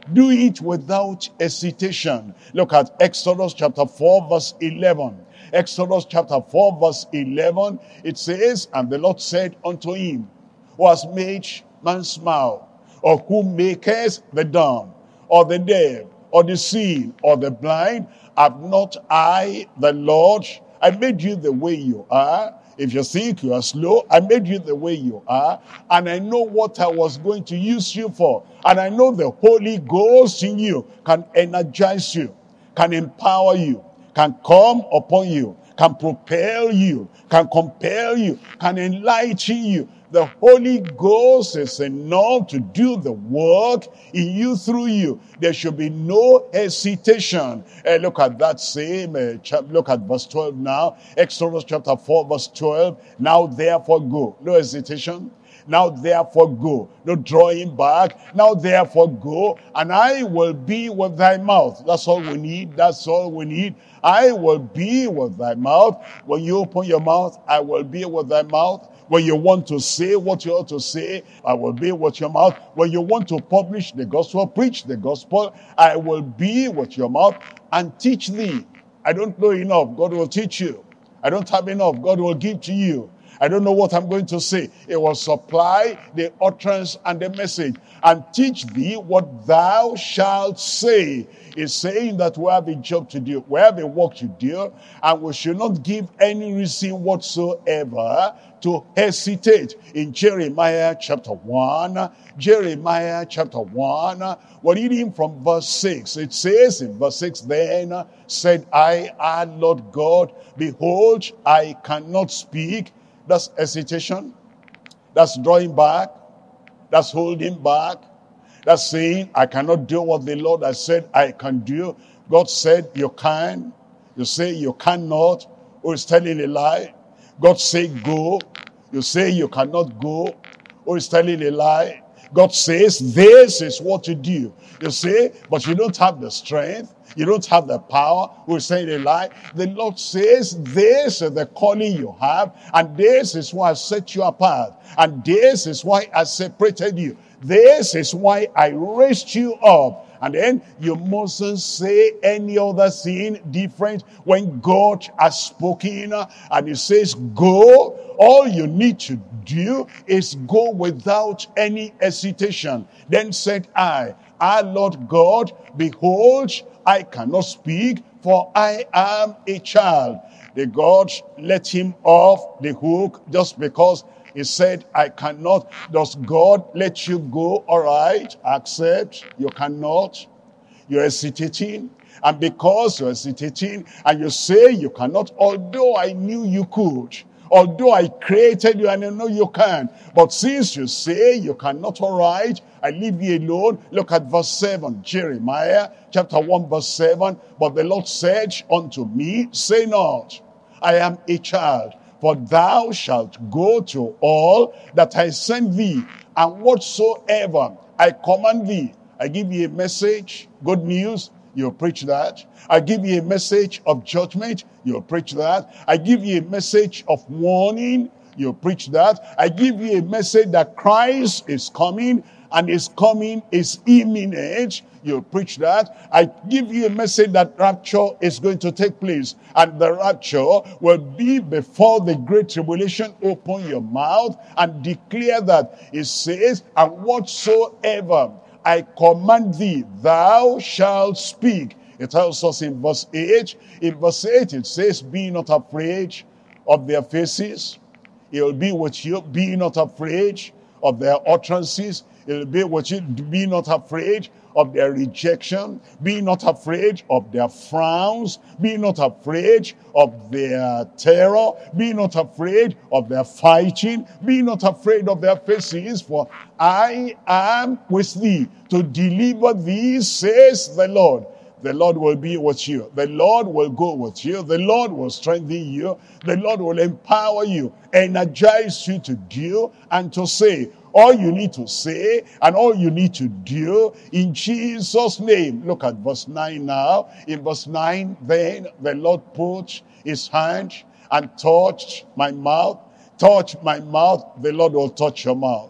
Do it without hesitation. Look at Exodus chapter 4 verse 11. Exodus chapter 4 verse 11. It says, and the Lord said unto him, who has made man's mouth, or who maketh the dumb, or the deaf, or the seeing, or the blind? Have not I, the Lord? I made you the way you are. If you think you are slow, I made you the way you are. And I know what I was going to use you for. And I know the Holy Ghost in you can energize you, can empower you, can come upon you, can propel you, can compel you, can enlighten you. The Holy Ghost is enough to do the work in you, through you. There should be no hesitation. Look at that same, look at verse 12 now. Exodus chapter 4 verse 12. Now therefore go. No hesitation. Now therefore go. No drawing back. Now therefore go. And I will be with thy mouth. That's all we need. That's all we need. I will be with thy mouth. When you open your mouth, I will be with thy mouth. When you want to say what you ought to say, I will be with your mouth. When you want to publish the gospel, preach the gospel, I will be with your mouth and teach thee. I don't know enough. God will teach you. I don't have enough. God will give to you. I don't know what I'm going to say. It will supply the utterance and the message and teach thee what thou shalt say. It's saying that we have a job to do. We have a work to do. And we should not give any reason whatsoever to hesitate. In Jeremiah chapter 1, Jeremiah chapter 1, we're reading from verse 6. It says in verse 6, then said I, Lord God, behold, I cannot speak. That's hesitation. That's drawing back. That's holding back. That's saying, I cannot do what the Lord has said I can do. God said, you can. You say you cannot. Who is telling a lie? God said, go. You say you cannot go. Who is telling a lie? God says, this is what to do. You say, but you don't have the strength. You don't have the power. Who is saying a lie? The Lord says, this is the calling you have. And this is why I set you apart. And this is why I separated you. This is why I raised you up. And then you mustn't say any other thing different when God has spoken and he says, go. All you need to do is go without any hesitation. Then said I, Lord God, behold, I cannot speak, for I am a child. The God let him off the hook just because he said, I cannot. Does God let you go? All right, accept. You cannot. You're hesitating. And because you're hesitating and you say you cannot, although I knew you could, although I created you and I know you can, but since you say you cannot, all right, I leave you alone. Look at verse 7, Jeremiah chapter 1 verse 7. But the Lord said unto me, say not, I am a child, for thou shalt go to all that I send thee, and whatsoever I command thee. I give you a message, good news, you'll preach that. I give you a message of judgment, you'll preach that. I give you a message of warning, you'll preach that. I give you a message that Christ is coming, and his coming is imminent, you'll preach that. I give you a message that rapture is going to take place, and the rapture will be before the great tribulation. Open your mouth and declare that. It says, and whatsoever I command thee, thou shalt speak. It tells us in verse 8. In verse 8 it says, be not afraid of their faces. It will be with you. Be not afraid of their utterances. It will be with you. Be not afraid of their rejection. Be not afraid of their frowns. Be not afraid of their terror. Be not afraid of their fighting. Be not afraid of their faces, for I am with thee to deliver thee, says the Lord. The Lord will be with you. The Lord will go with you. The Lord will strengthen you. The Lord will empower you, energize you to do and to say all you need to say and all you need to do in Jesus' name. Look at verse 9 now. In verse 9, then the Lord put his hand and touched my mouth. Touch my mouth, the Lord will touch your mouth.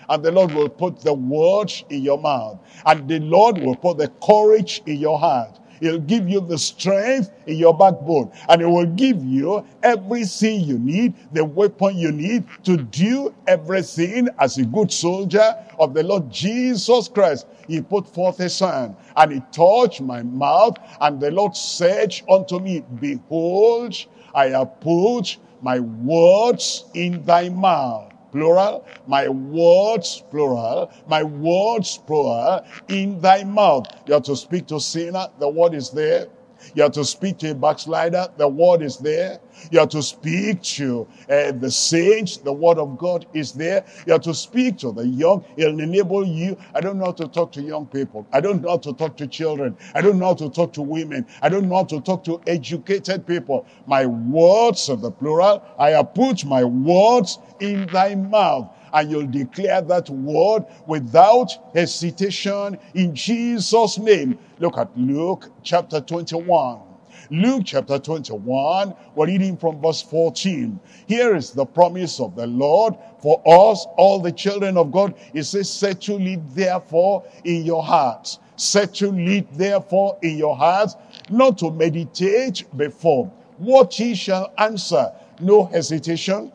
And the Lord will put the words in your mouth. And the Lord will put the courage in your heart. He'll give you the strength in your backbone. And He will give you everything you need, the weapon you need to do everything as a good soldier of the Lord Jesus Christ. He put forth His hand, and He touched my mouth, and the Lord said unto me, Behold, I have put my words in thy mouth. Plural, my words, plural, my words, plural, in thy mouth. You have to speak to sinner, the word is there. You have to speak to a backslider, the word is there. You have to speak to the saints, the word of God is there. You have to speak to the young, it'll enable you. I don't know how to talk to young people. I don't know how to talk to children. I don't know how to talk to women. I don't know how to talk to educated people. My words, of the plural, I have put my words in thy mouth. And you'll declare that word without hesitation in Jesus' name. Look at Luke chapter 21. Luke chapter 21, we're reading from verse 14. Here is the promise of the Lord for us, all the children of God. It says, settle it therefore in your hearts. Settle it therefore in your hearts, not to meditate before what ye shall answer. No hesitation.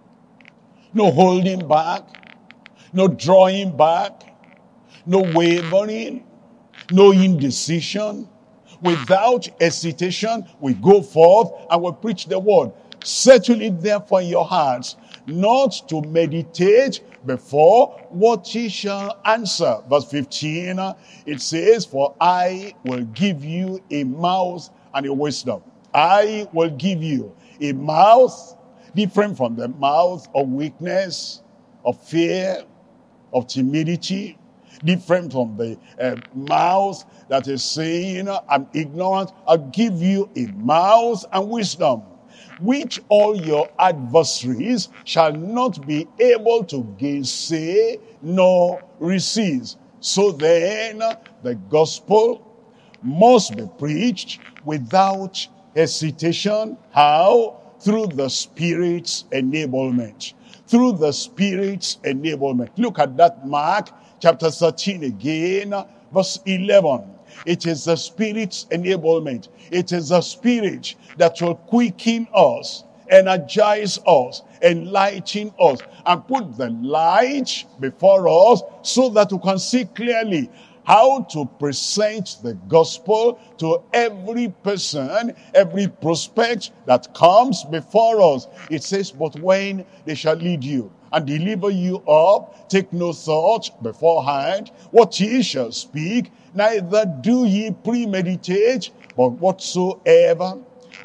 No holding back, no drawing back, no wavering, no indecision. Without hesitation, we go forth and we preach the word. Settle it therefore in your hearts, not to meditate before what ye shall answer. Verse 15, it says, For I will give you a mouth and a wisdom. I will give you a mouth different from the mouth of weakness, of fear, of timidity. Different from the mouth that is saying, I'm ignorant. I'll give you a mouth and wisdom, which all your adversaries shall not be able to gainsay nor resist. So then, the gospel must be preached without hesitation. How? Through the Spirit's enablement. Through the Spirit's enablement. Look at that Mark chapter 13 again, verse 11. It is the Spirit's enablement. It is the Spirit that will quicken us, energize us, enlighten us, and put the light before us so that we can see clearly how to present the gospel to every person, every prospect that comes before us. It says, but when they shall lead you and deliver you up, take no thought beforehand what ye shall speak, neither do ye premeditate, but whatsoever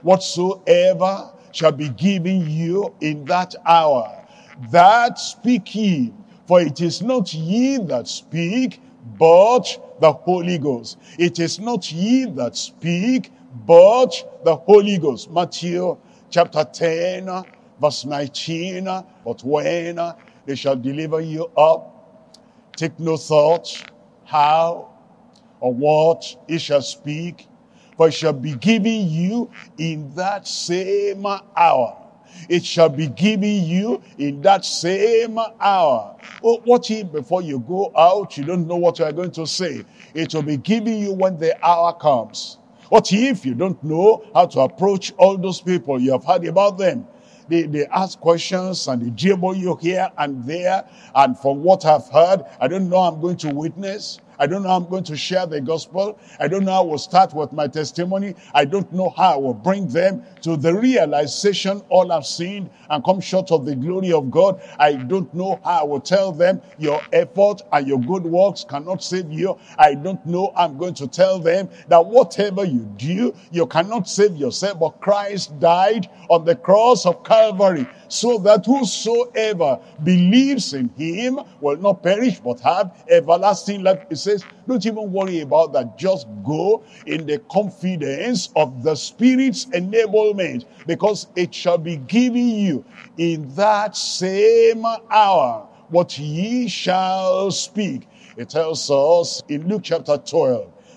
shall be given you in that hour, that speak ye. For it is not ye that speak, but the Holy Ghost. It is not ye that speak, but the Holy Ghost. Matthew chapter 10, verse 19. But when they shall deliver you up, take no thought how or what ye shall speak, for it shall be given you in that same hour. It shall be given you in that same hour. Oh, what if before you go out, you don't know what you are going to say? It will be given you when the hour comes. What if you don't know how to approach all those people? You have heard about them. They ask questions and they dribble you here and there. And from what I've heard, I don't know I'm going to witness. I don't know how I'm going to share the gospel. I don't know how I will start with my testimony. I don't know how I will bring them to the realization all I've seen and come short of the glory of God. I don't know how I will tell them your effort and your good works cannot save you. I don't know how I'm going to tell them that whatever you do, you cannot save yourself, but Christ died on the cross of Calvary so that whosoever believes in him will not perish but have everlasting life. It says, don't even worry about that. Just go in the confidence of the Spirit's enablement, because it shall be given you in that same hour what ye shall speak. It tells us in Luke chapter 12,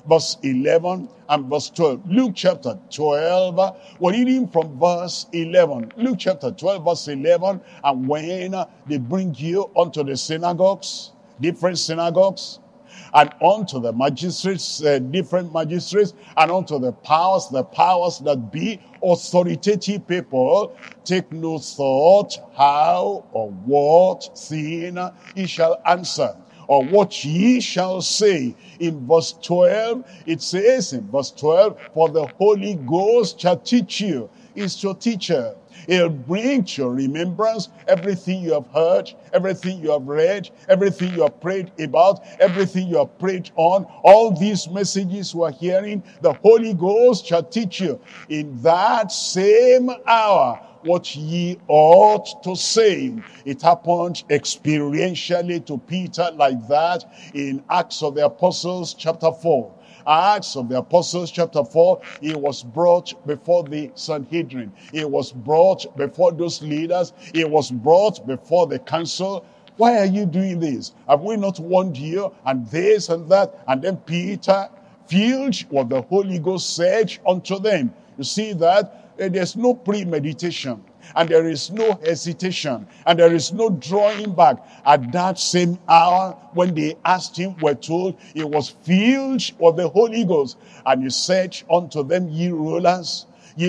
verse 11 and verse 12. Luke chapter 12, we're reading from verse 11. Luke chapter 12, verse 11. And when they bring you unto the synagogues, different synagogues, and unto the magistrates, different magistrates, and unto the powers that be, authoritative people, take no thought how or what thing ye shall answer, or what ye shall say. In verse 12, it says in verse 12, for the Holy Ghost shall teach you. Is your teacher. He'll bring to your remembrance everything you have heard, everything you have read, everything you have prayed about, everything you have prayed on. All these messages we are hearing, the Holy Ghost shall teach you in that same hour what ye ought to say. It happened experientially to Peter like that in Acts of the Apostles chapter 4. Acts of the Apostles chapter 4, he was brought before the Sanhedrin. He was brought before those leaders. He was brought before the council. Why are you doing this? Have we not warned you? And this and that. And then Peter, filled what the Holy Ghost said unto them. You see that there's no premeditation. And there is no hesitation, and there is no drawing back. At that same hour, when they asked him, we're told he was filled with the Holy Ghost. And he said unto them, ye rulers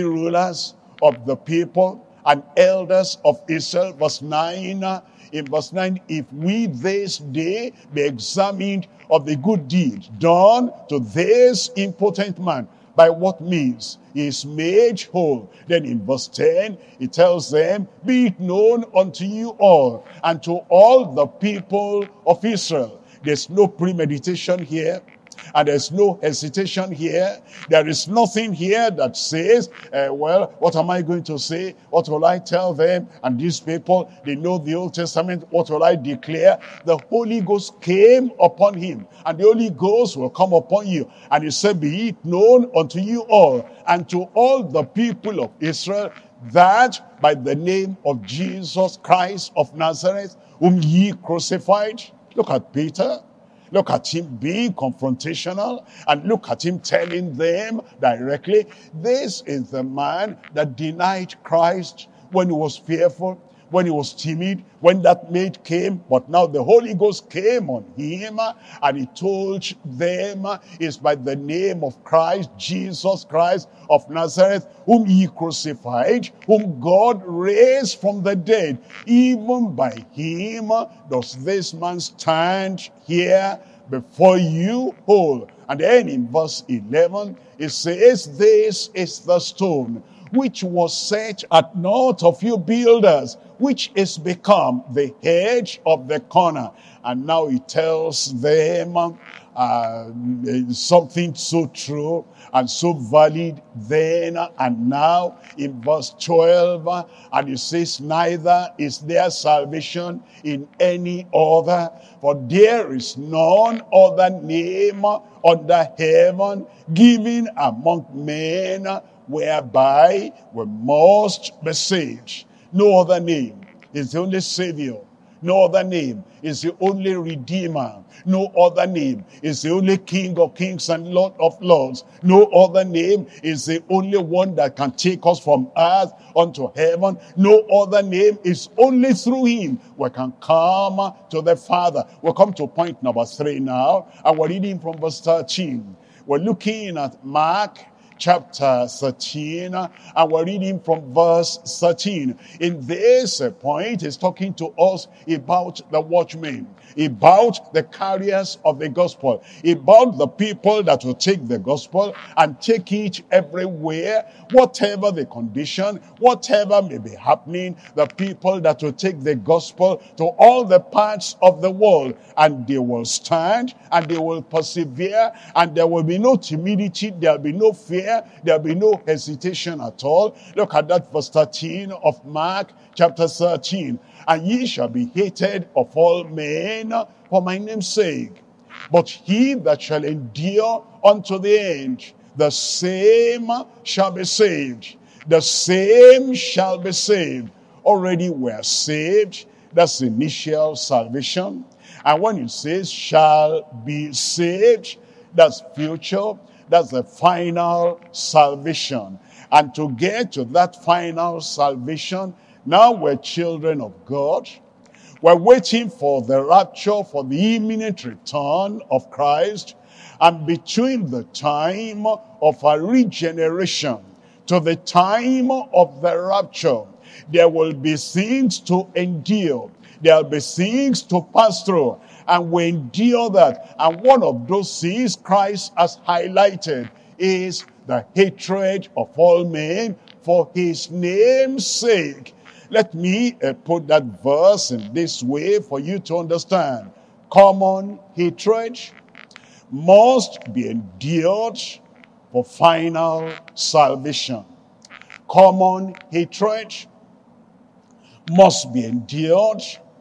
of the people, and elders of Israel. Verse 9, in verse 9, if we this day be examined of the good deed done to this impotent man, by what means he is made whole. Then in verse 10, he tells them, be it known unto you all, and to all the people of Israel. There's no premeditation here, and there's no hesitation here. There is nothing here that says, well, what am I going to say? What will I tell them? And these people, they know the Old Testament. What will I declare? The Holy Ghost came upon him, and the Holy Ghost will come upon you. And he said, be it known unto you all, and to all the people of Israel, that by the name of Jesus Christ of Nazareth, whom ye crucified. Look at Peter. Look at him being confrontational, and look at him telling them directly, this is the man that denied Christ when he was fearful, when he was timid, when that maid came. But now the Holy Ghost came on him, and he told them, it's by the name of Christ, Jesus Christ of Nazareth, whom ye crucified, whom God raised from the dead. Even by him does this man stand here before you whole. And then in verse 11, it says, this is the stone which was set at naught of you builders, which is become the hedge of the corner. And now he tells them something so true and so valid then and now in verse 12. And he says, neither is there salvation in any other, for there is none other name under heaven given among men whereby we must be saved. No other name is the only Savior. No other name is the only Redeemer. No other name is the only King of kings and Lord of lords. No other name is the only one that can take us from earth unto heaven. No other name is only through him we can come to the Father. We'll come to point number 3 now, and we're reading from verse 13. We're looking at Mark chapter 13, and we're reading from verse 13. In this point, he's talking to us about the watchmen, about the carriers of the gospel, about the people that will take the gospel and take it everywhere, whatever the condition, whatever may be happening, the people that will take the gospel to all the parts of the world, and they will stand and they will persevere, and there will be no timidity, there will be no fear, there will be no hesitation at all. Look at that verse 13 of Mark chapter 13. And ye shall be hated of all men for my name's sake. But he that shall endure unto the end, the same shall be saved. The same shall be saved. Already we are saved. That's initial salvation. And when it says shall be saved, That's future. That's the final salvation. And to get to that final salvation, now we're children of God. We're waiting for the rapture, for the imminent return of Christ. And between the time of our regeneration to the time of the rapture, there will be things to endure. There will be things to pass through. And we endure that. And one of those things Christ has highlighted is the hatred of all men for his name's sake. Let me put that verse in this way for you to understand. Common hatred must be endured for final salvation. Common hatred must be endured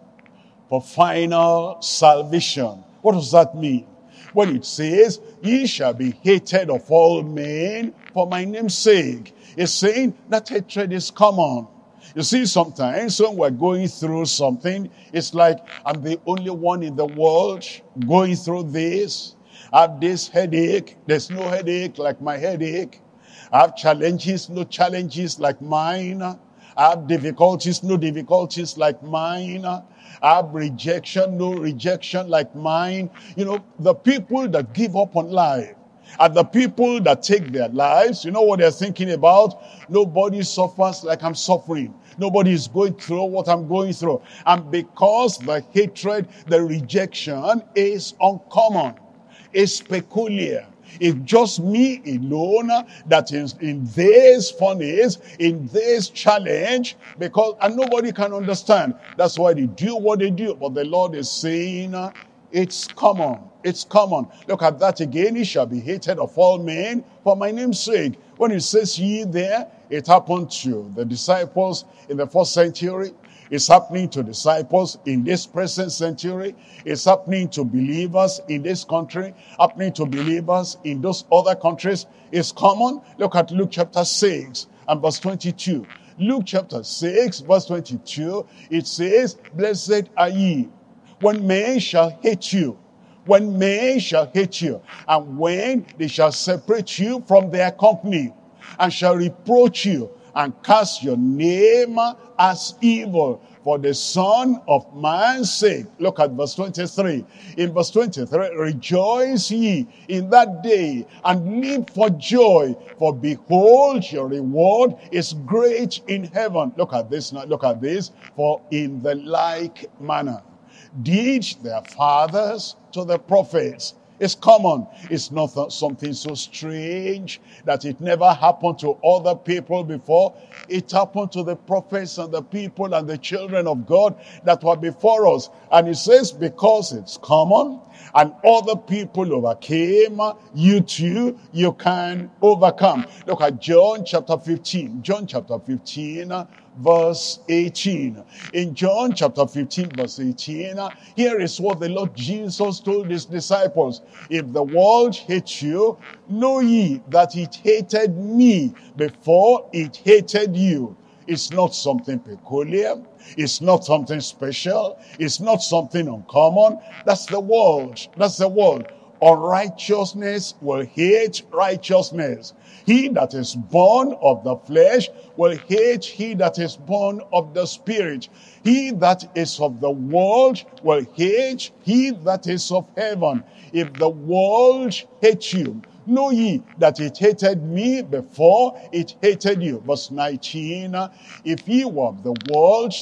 for final salvation. What does that mean? When it says, ye shall be hated of all men for my name's sake, it's saying that hatred is common. You see, sometimes when we're going through something, it's like, I'm the only one in the world going through this. I have this headache. There's no headache like my headache. I have challenges, no challenges like mine. I have difficulties, no difficulties like mine. I have rejection, no rejection like mine. You know, the people that give up on life and the people that take their lives, you know what they're thinking about? Nobody suffers like I'm suffering. Nobody is going through what I'm going through. And because the hatred, the rejection is uncommon, it's peculiar. It's just me alone that is in this furnace, in this challenge, and nobody can understand. That's why they do what they do. But the Lord is saying, it's common. It's common. Look at that again. He shall be hated of all men for my name's sake. When it says ye there, it happened to the disciples in the first century. It's happening to disciples in this present century. It's happening to believers in this country, happening to believers in those other countries. It's common. Look at Luke chapter 6 and verse 22. Luke chapter 6 verse 22, it says, blessed are ye when men shall hate you. When men shall hate you, and when they shall separate you from their company, and shall reproach you, and cast your name as evil for the Son of Man's sake. Look at verse 23. In verse 23, rejoice ye in that day, and leap for joy, for behold, your reward is great in heaven. Look at this now, look at this. For in the like manner did their fathers to the prophets. It's common. It's not something so strange that it never happened to other people before. It happened to the prophets and the people and the children of God that were before us. And it says, because it's common and other people overcame, you too, you can overcome. Look at John chapter 15. John chapter 15, verse 18. In John chapter 15, verse 18, here is what the Lord Jesus told his disciples. If the world hates you, know ye that it hated me before it hated you. It's not something peculiar. It's not something special. It's not something uncommon. That's the world. That's the world. Unrighteousness will hate righteousness. He that is born of the flesh will hate he that is born of the Spirit. He that is of the world will hate he that is of heaven. If the world hates you, know ye that it hated me before it hated you. Verse 19, if ye were of the world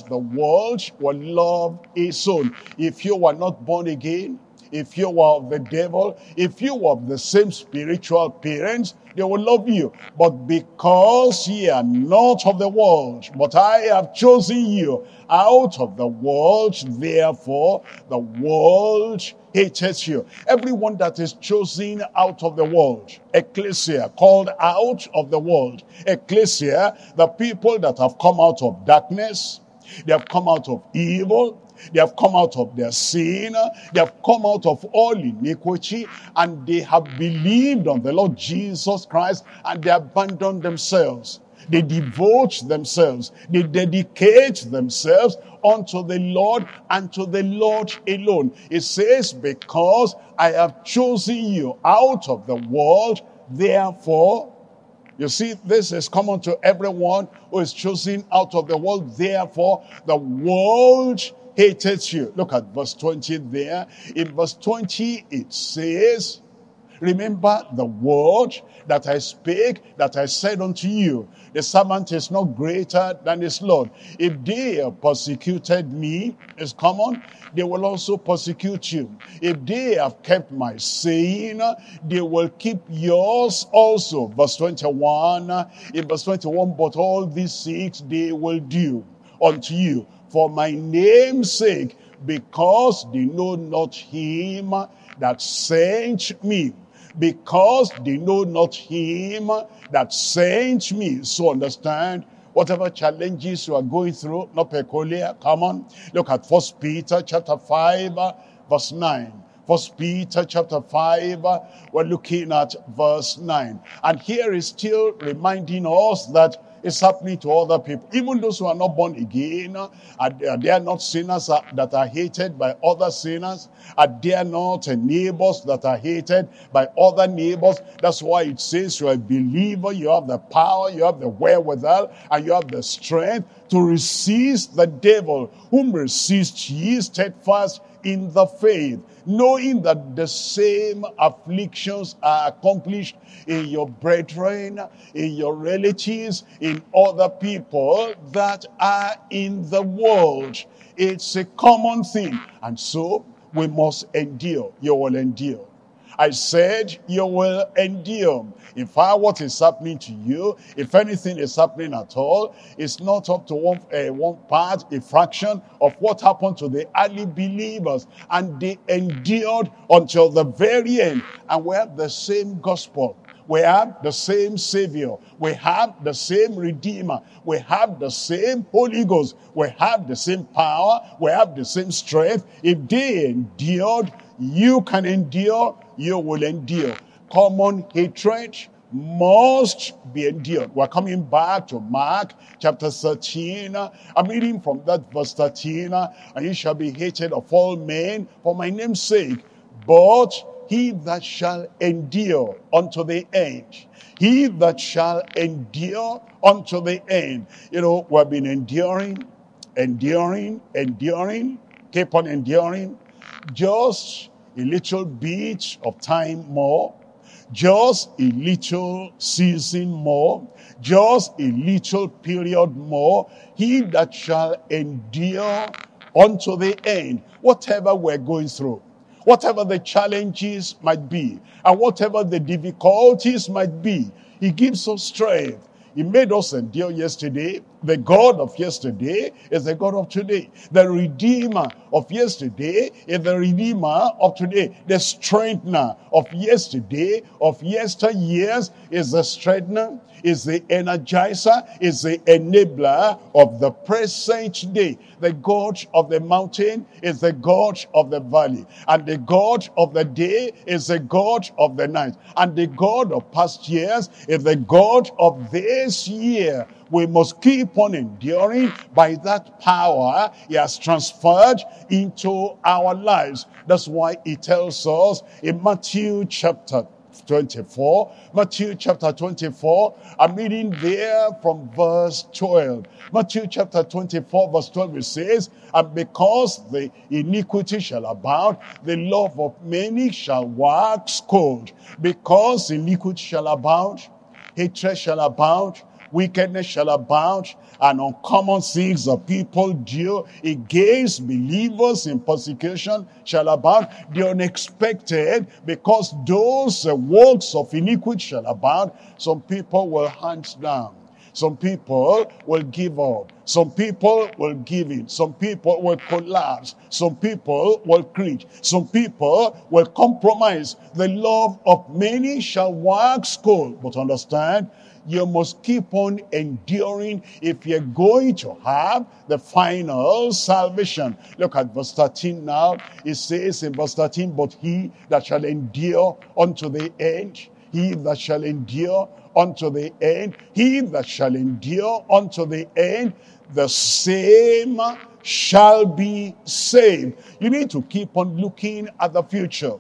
will love its own. If you were not born again, if you were of the devil, if you were of the same spiritual parents, they will love you. But because ye are not of the world, but I have chosen you out of the world, therefore the world hates you. Everyone that is chosen out of the world, ecclesia, called out of the world, ecclesia, the people that have come out of darkness, they have come out of evil, they have come out of their sin, they have come out of all iniquity, and they have believed on the Lord Jesus Christ, and they abandoned themselves. They devote themselves. They dedicate themselves unto the Lord and to the Lord alone. It says, because I have chosen you out of the world, therefore, you see, this is common to everyone who is chosen out of the world. Therefore, the world hated you. Look at verse 20 there. In verse 20, it says, remember the word that I spake, that I said unto you. The servant is not greater than his Lord. If they have persecuted me, is common, they will also persecute you. If they have kept my saying, they will keep yours also. Verse 21, in verse 21, but all these things they will do unto you for my name's sake, because they know not him that sent me. Because they know not him that sent me. So understand, whatever challenges you are going through, not peculiar, come on. Look at 1 Peter chapter 5, verse 9. 1 Peter chapter 5, we're looking at verse 9. And here is still reminding us that it's happening to other people. Even those who are not born again, they are not sinners that are hated by other sinners. They are not neighbors that are hated by other neighbors. That's why it says you are a believer, you have the power, you have the wherewithal, and you have the strength to resist the devil, whom resist ye steadfast in the faith, knowing that the same afflictions are accomplished in your brethren, in your relatives, in other people that are in the world. It's a common thing. And so we must endure. You will endure. I said you will endure. In fact, what is happening to you, if anything is happening at all, it's not up to one part, a fraction of what happened to the early believers. And they endured until the very end. And we have the same gospel. We have the same Savior. We have the same Redeemer. We have the same Holy Ghost. We have the same power. We have the same strength. If they endured, you can endure, you will endure. Common hatred must be endured. We're coming back to Mark chapter 13. I'm reading from that verse 13. And you shall be hated of all men for my name's sake. But he that shall endure unto the end. He that shall endure unto the end. You know, we've been enduring. Keep on enduring. Just a little bit of time more. Just a little season more. Just a little period more. He that shall endure unto the end. Whatever we're going through, whatever the challenges might be, and whatever the difficulties might be, he gives us strength. He made us endure yesterday. The God of yesterday is the God of today. The Redeemer of yesterday is the Redeemer of today. The strengthener of yesterday, of yesteryears, is the strengthener, is the energizer, is the enabler of the present day. The God of the mountain is the God of the valley. And the God of the day is the God of the night. And the God of past years is the God of this year. We must keep on enduring by that power he has transferred into our lives. That's why he tells us in Matthew chapter 24. Matthew chapter 24, I'm reading there from verse 12. Matthew chapter 24 verse 12, it says, and because the iniquity shall abound, the love of many shall wax cold. Because iniquity shall abound, hatred shall abound, wickedness shall abound, and uncommon things that people do against believers in persecution shall abound. The unexpected, because those works of iniquity shall abound, some people will hands down. Some people will give up. Some people will give in. Some people will collapse. Some people will cringe. Some people will compromise. The love of many shall wax cold. But understand, you must keep on enduring if you're going to have the final salvation. Look at verse 13 now. It says in verse 13, but he that shall endure unto the end, He that shall endure unto the end, he that shall endure unto the end, the same shall be saved. You need to keep on looking at the future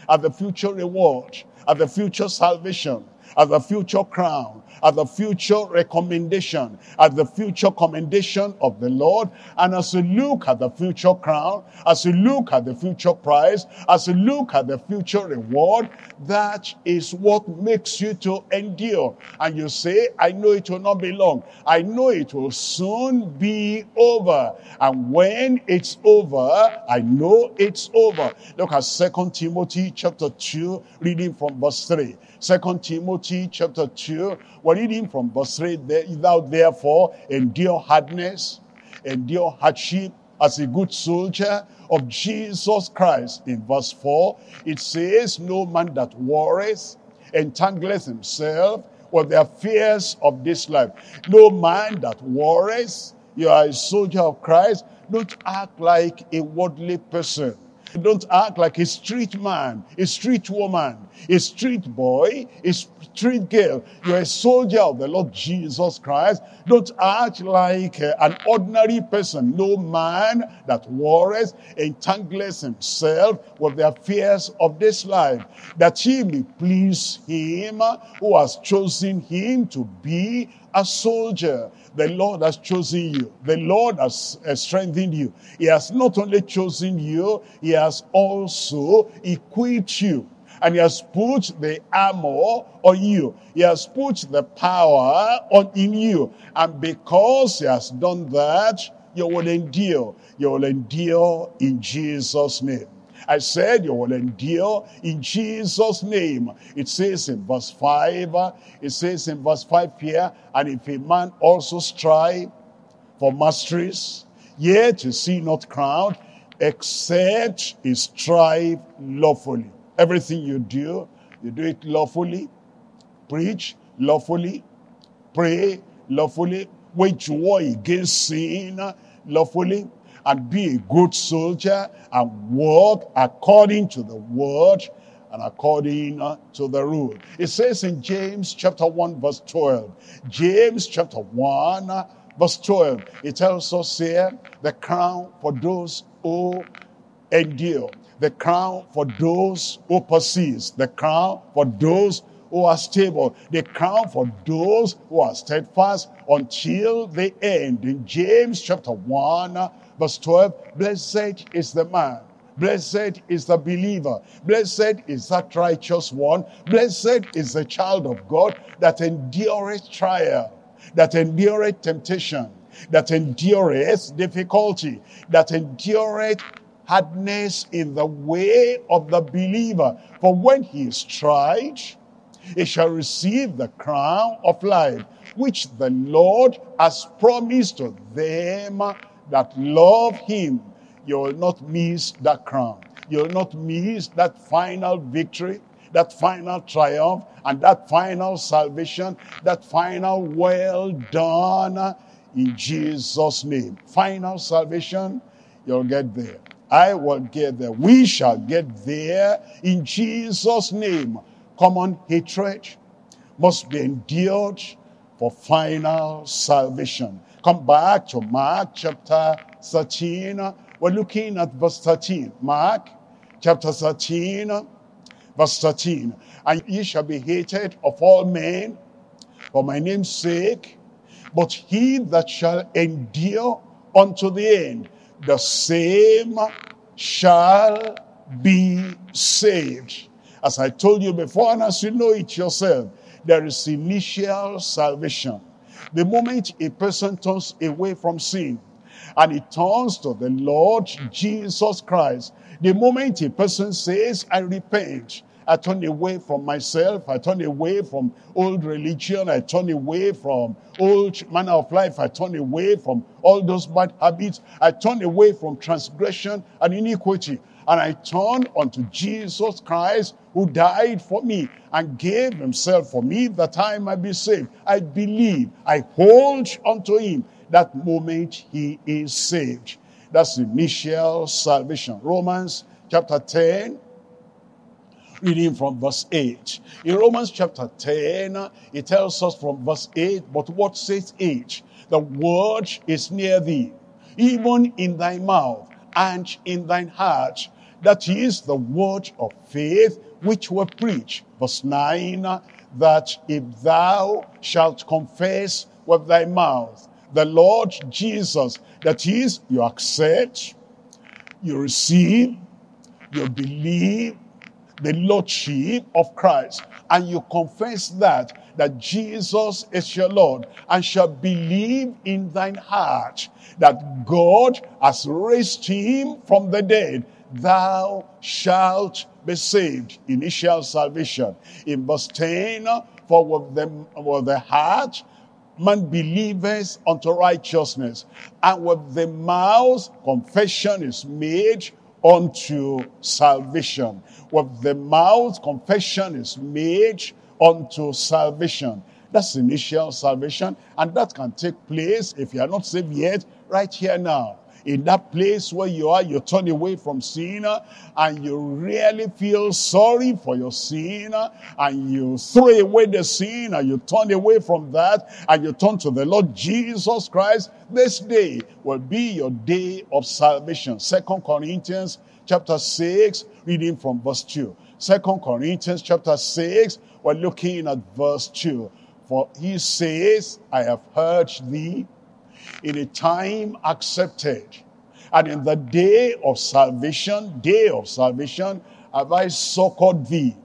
reward, at the future salvation, at the future crown, at the future recommendation, at the future commendation of the Lord. And as you look at the future crown, as you look at the future prize, as you look at the future reward, that is what makes you to endure. And you say, I know it will not be long. I know it will soon be over. And when it's over, I know it's over. Look at 2 Timothy chapter 2, reading from verse 3. 2 Timothy chapter 2, we're reading from verse 3. Thou therefore endure hardness, endure hardship as a good soldier of Jesus Christ. In verse 4, it says, no man that warreth entangleth himself with the affairs of this life. No man that warreth. You are a soldier of Christ. Don't act like a worldly person. Don't act like a street man, a street woman, a street boy, a street girl. You're a soldier of the Lord Jesus Christ. Don't act like an ordinary person. No man that warreth entangleth himself with the affairs of this life, that he may please him who has chosen him to be a soldier. The Lord has chosen you. The Lord has strengthened you. He has not only chosen you, he has also equipped you. And he has put the armor on you. He has put the power in you. And because he has done that, you will endure. You will endure in Jesus' name. I said you will endure in Jesus' name. It says in verse 5, here, and if a man also strive for masteries, yet is he not crowned, except he strive lawfully. Everything you do it lawfully. Preach lawfully. Pray lawfully. Wage war against sin lawfully. And be a good soldier and walk according to the word and according to the rule. It says in James chapter 1 verse 12. James chapter 1 verse 12. It tells us here, the crown for those who endure. The crown for those who persist. The crown for those who are stable. The crown for those who are steadfast until the end. In James chapter 1 verse 12, blessed is the man, blessed is the believer, blessed is that righteous one, blessed is the child of God that endureth trial, that endureth temptation, that endureth difficulty, that endureth hardness in the way of the believer. For when he is tried, he shall receive the crown of life, which the Lord has promised to them that love him. You will not miss that crown. You will not miss that final victory, that final triumph, and that final salvation, that final well done in Jesus' name. Final salvation, you'll get there. I will get there. We shall get there in Jesus' name. Common hatred must be endured for final salvation. Come back to Mark chapter 13. We're looking at verse 13. Mark chapter 13, verse 13. And ye shall be hated of all men for my name's sake, but he that shall endure unto the end, the same shall be saved. As I told you before, and as you know it yourself, there is initial salvation. The moment a person turns away from sin and he turns to the Lord Jesus Christ, the moment a person says, I repent, I turn away from myself, I turn away from old religion, I turn away from old manner of life, I turn away from all those bad habits, I turn away from transgression and iniquity, and I turn unto Jesus Christ, who died for me and gave himself for me that I might be saved. I believe, I hold unto him. That moment he is saved. That's initial salvation. Romans chapter 10, Reading from verse 8. In Romans chapter 10, it tells us from verse 8, but what says 8? The word is near thee, even in thy mouth and in thine heart. That is the word of faith which we preach. Verse 9, that if thou shalt confess with thy mouth the Lord Jesus, that is, you accept, you receive, you believe the Lordship of Christ, and you confess that Jesus is your Lord, and shall believe in thine heart that God has raised him from the dead, thou shalt be saved. Initial salvation. In verse 10, for with the heart man believeth unto righteousness, and with the mouth confession is made unto salvation. With the mouth confession is made unto salvation. That's initial salvation, and that can take place, if you are not saved yet, right here now. In that place where you are, you turn away from sin, and you really feel sorry for your sin, and you throw away the sin, and you turn away from that, and you turn to the Lord Jesus Christ. This day will be your day of salvation. 2 Corinthians chapter 6, reading from verse 2. 2 Corinthians chapter 6, we're looking at verse 2. For he says, I have heard thee in a time accepted, and in the day of salvation have I succored thee.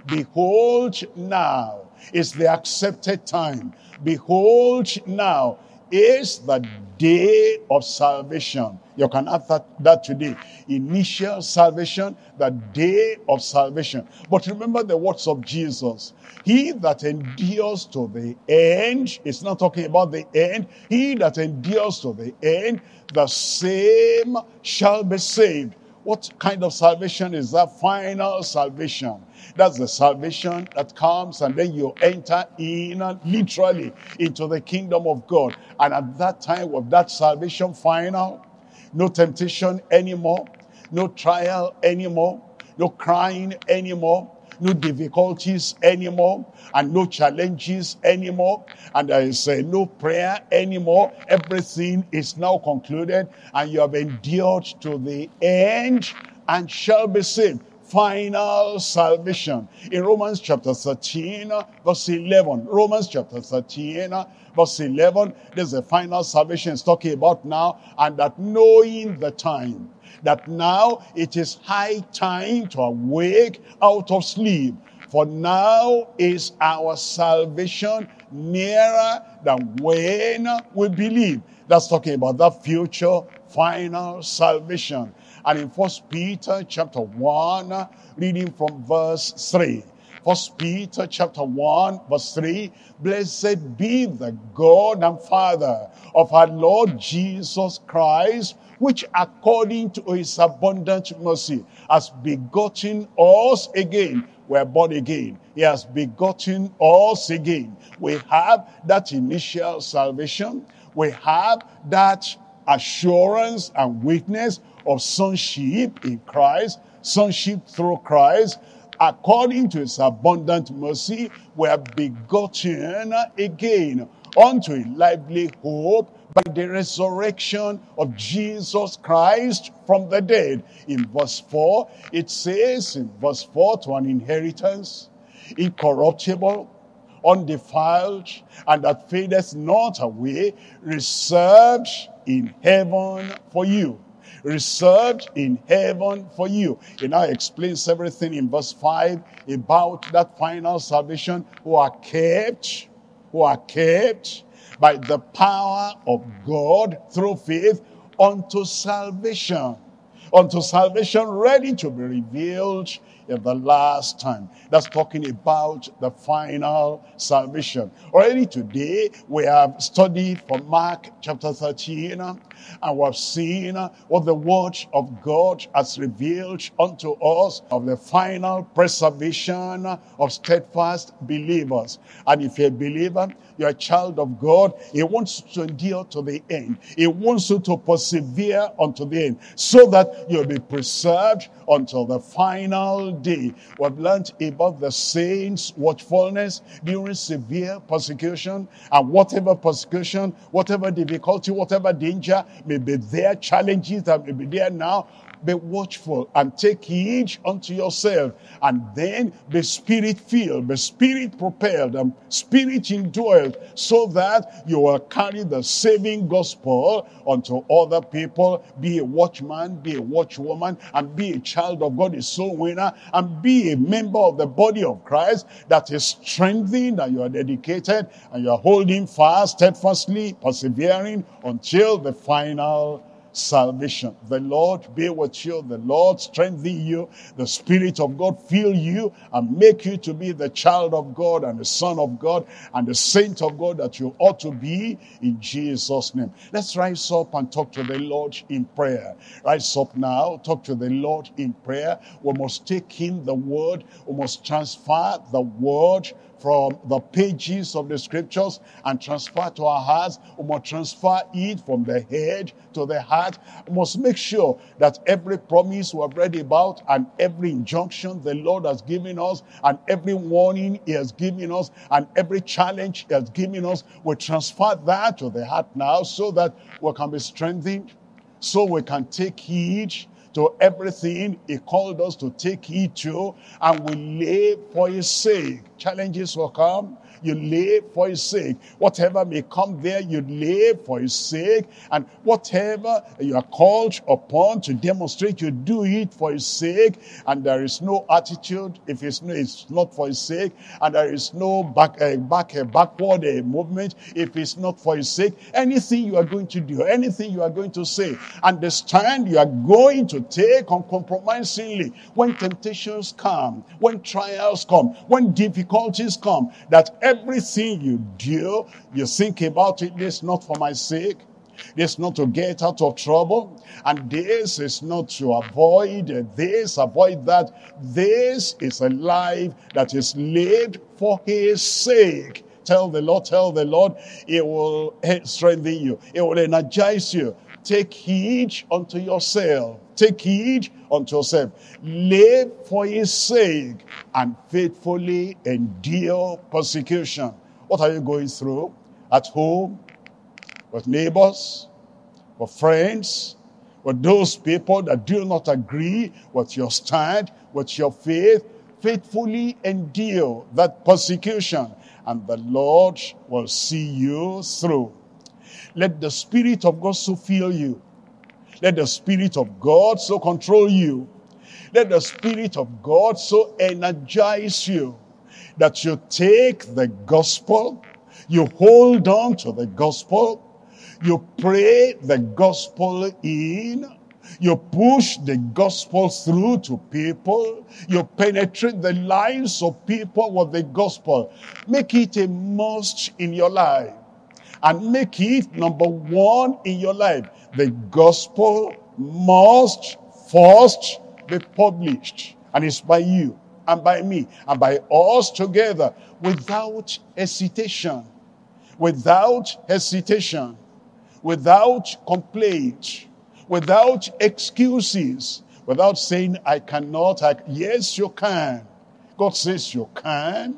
Behold, now is the accepted time. Behold, now is the day of salvation. You can have that today. Initial salvation, the day of salvation. But remember the words of Jesus. He that endures to the end, it's not talking about the end. He that endures to the end, the same shall be saved. What kind of salvation is that? Final salvation. That's the salvation that comes, and then you enter in literally into the kingdom of God. And at that time, with that salvation final, no temptation anymore, no trial anymore, no crying anymore, no difficulties anymore, and no challenges anymore, and there is no prayer anymore. Everything is now concluded, and you have endured to the end and shall be saved. Final salvation. In Romans chapter 13, verse 11. Romans chapter 13, verse 11. This is the final salvation it's talking about now. And that knowing the time, that now it is high time to awake out of sleep. For now is our salvation nearer than when we believe. That's talking about that future final salvation. And in 1 Peter chapter 1, reading from verse 3. 1 Peter chapter 1, verse 3. Blessed be the God and Father of our Lord Jesus Christ, which according to his abundant mercy has begotten us again. We're born again. He has begotten us again. We have that initial salvation. We have that assurance and witness of sonship in Christ, sonship through Christ. According to his abundant mercy, we are begotten again unto a lively hope by the resurrection of Jesus Christ from the dead. In verse 4, it says in verse 4, to an inheritance, incorruptible, undefiled, and that fadeth not away, reserved in heaven for you. Reserved in heaven for you. He now explains everything in verse 5 about that final salvation, who are kept by the power of God through faith unto salvation. Unto salvation ready to be revealed in the last time. That's talking about the final salvation. Already today, we have studied from Mark chapter 13, and we have seen what the word of God has revealed unto us of the final preservation of steadfast believers. And if you're a believer, you're a child of God, he wants you to endure to the end. He wants you to persevere unto the end, so that you'll be preserved until the final day, we've learned about the saints' watchfulness during severe persecution. And whatever persecution, whatever difficulty, whatever danger may be there, challenges that may be there now, be watchful and take heed unto yourself, and then be spirit-filled, be spirit-propelled, and spirit-indwelled, so that you will carry the saving gospel unto other people. Be a watchman, be a watchwoman, and be a child of God, a soul winner, and be a member of the body of Christ that is strengthened, and you are dedicated, and you are holding fast, steadfastly, persevering until the final salvation. The Lord be with you. The Lord strengthen you. The Spirit of God fill you and make you to be the child of God and the son of God and the saint of God that you ought to be, in Jesus' name. Let's rise up and talk to the Lord in prayer. Rise up now. Talk to the Lord in prayer. We must take in the word. We must transfer the word from the pages of the scriptures and transfer to our hearts. We must transfer it from the head to the heart. We must make sure that every promise we have read about, and every injunction the Lord has given us, and every warning he has given us, and every challenge he has given us, we transfer that to the heart now, so that we can be strengthened, so we can take heed to everything he called us to take heed to, and we live for his sake. Challenges will come, you live for his sake. Whatever may come there, you live for his sake. And whatever you are called upon to demonstrate, you do it for his sake. And there is no attitude if it's not for his sake. And there is no backward movement if it's not for his sake. Anything you are going to do, anything you are going to say, and the stand you are going to take uncompromisingly when temptations come, when trials come, when difficulties come, that everything you do, you think about it, this is not for my sake, this is not to get out of trouble, and this is not to avoid this, avoid that. This is a life that is lived for his sake. Tell the Lord, he will strengthen you, he will energize you. Take heed unto yourself. Take heed unto yourself. Live for his sake and faithfully endure persecution. What are you going through? At home, with neighbors, with friends, with those people that do not agree with your stand, with your faith. Faithfully endure that persecution, and the Lord will see you through. Let the Spirit of God so fill you. Let the Spirit of God so control you. Let the Spirit of God so energize you that you take the gospel, you hold on to the gospel, you pray the gospel in, you push the gospel through to people, you penetrate the lives of people with the gospel. Make it a must in your life. And make it number one in your life. The gospel must first be published. And it's by you and by me and by us together, without hesitation, without hesitation, without complaint, without excuses, without saying, I cannot. Yes, you can. God says you can.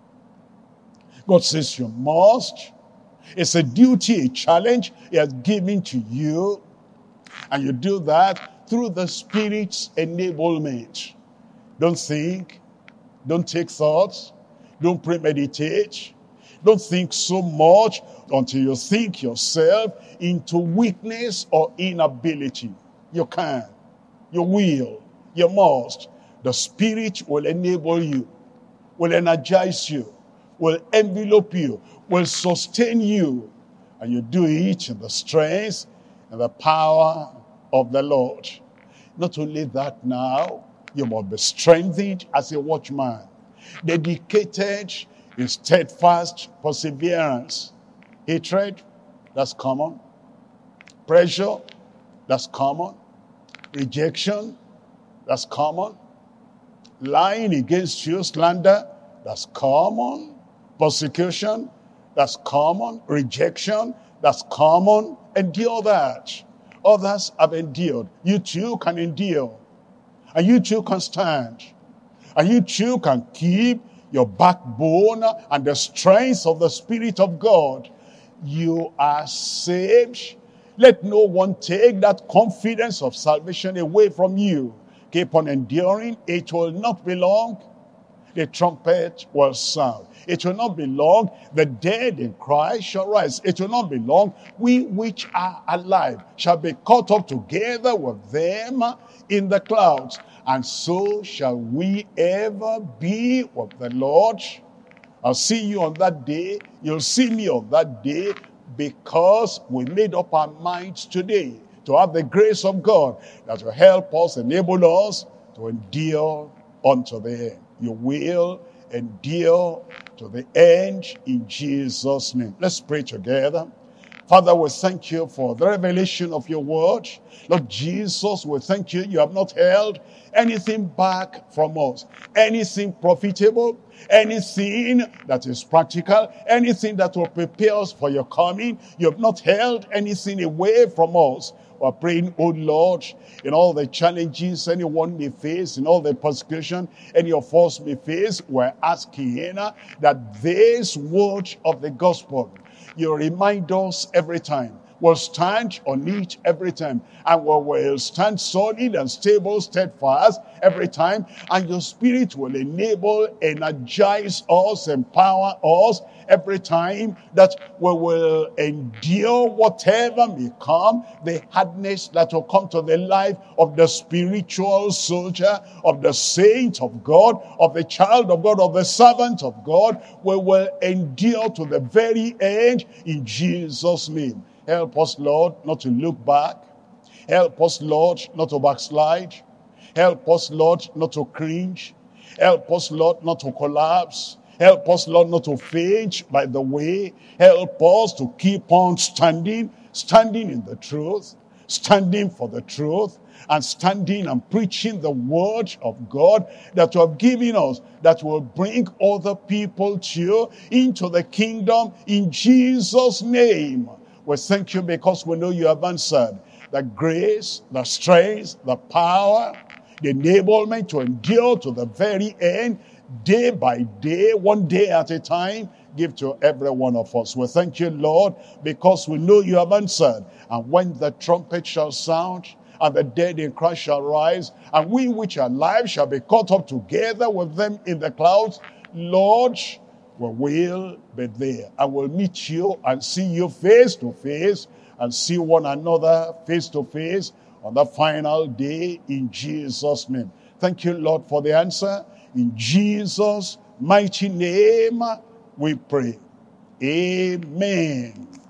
God says you must. It's a duty, a challenge he has given to you. And you do that through the Spirit's enablement. Don't think. Don't take thoughts. Don't premeditate. Don't think so much until you think yourself into weakness or inability. You can. You will. You must. The Spirit will enable you, will energize you, will envelope you, will sustain you. And you do it in the strength and the power of the Lord. Not only that now, you must be strengthened as a watchman, dedicated in steadfast perseverance. Hatred, that's common. Pressure, that's common. Rejection, that's common. Lying against you, slander, that's common. Persecution, that's common. Rejection, that's common. Endure that. Others have endured. You too can endure. And you too can stand. And you too can keep your backbone and the strength of the Spirit of God. You are saved. Let no one take that confidence of salvation away from you. Keep on enduring. It will not be long. The trumpet will sound. It will not be long. The dead in Christ shall rise. It will not be long. We which are alive shall be caught up together with them in the clouds. And so shall we ever be with the Lord. I'll see you on that day. You'll see me on that day, because we made up our minds today to have the grace of God that will help us, enable us to endure unto the end. You will endure to the end in Jesus' name. Let's pray together. Father, we thank you for the revelation of your word. Lord Jesus, we thank you. You have not held anything back from us. Anything profitable, anything that is practical, anything that will prepare us for your coming. You have not held anything away from us. We're praying, oh Lord, in all the challenges anyone may face, in all the persecution any of us may face, we're asking that this word of the gospel, you remind us every time. We'll stand on it every time. And we will stand solid and stable, steadfast every time. And your Spirit will enable, energize us, empower us every time, that we will endure whatever may come, the hardness that will come to the life of the spiritual soldier, of the saint of God, of the child of God, of the servant of God. We will endure to the very end in Jesus' name. Help us, Lord, not to look back. Help us, Lord, not to backslide. Help us, Lord, not to cringe. Help us, Lord, not to collapse. Help us, Lord, not to faint by the way. Help us to keep on standing in the truth, standing for the truth, and standing and preaching the word of God that you have given us, that will bring other people to you into the kingdom in Jesus' name. We thank you because we know you have answered. The grace, the strength, the power, the enablement to endure to the very end, day by day, one day at a time, give to every one of us. We thank you, Lord, because we know you have answered. And when the trumpet shall sound, and the dead in Christ shall rise, and we which are alive shall be caught up together with them in the clouds, Lord, we will be there. I will meet you and see you face to face, and see one another face to face on the final day in Jesus' name. Thank you, Lord, for the answer. In Jesus' mighty name we pray. Amen.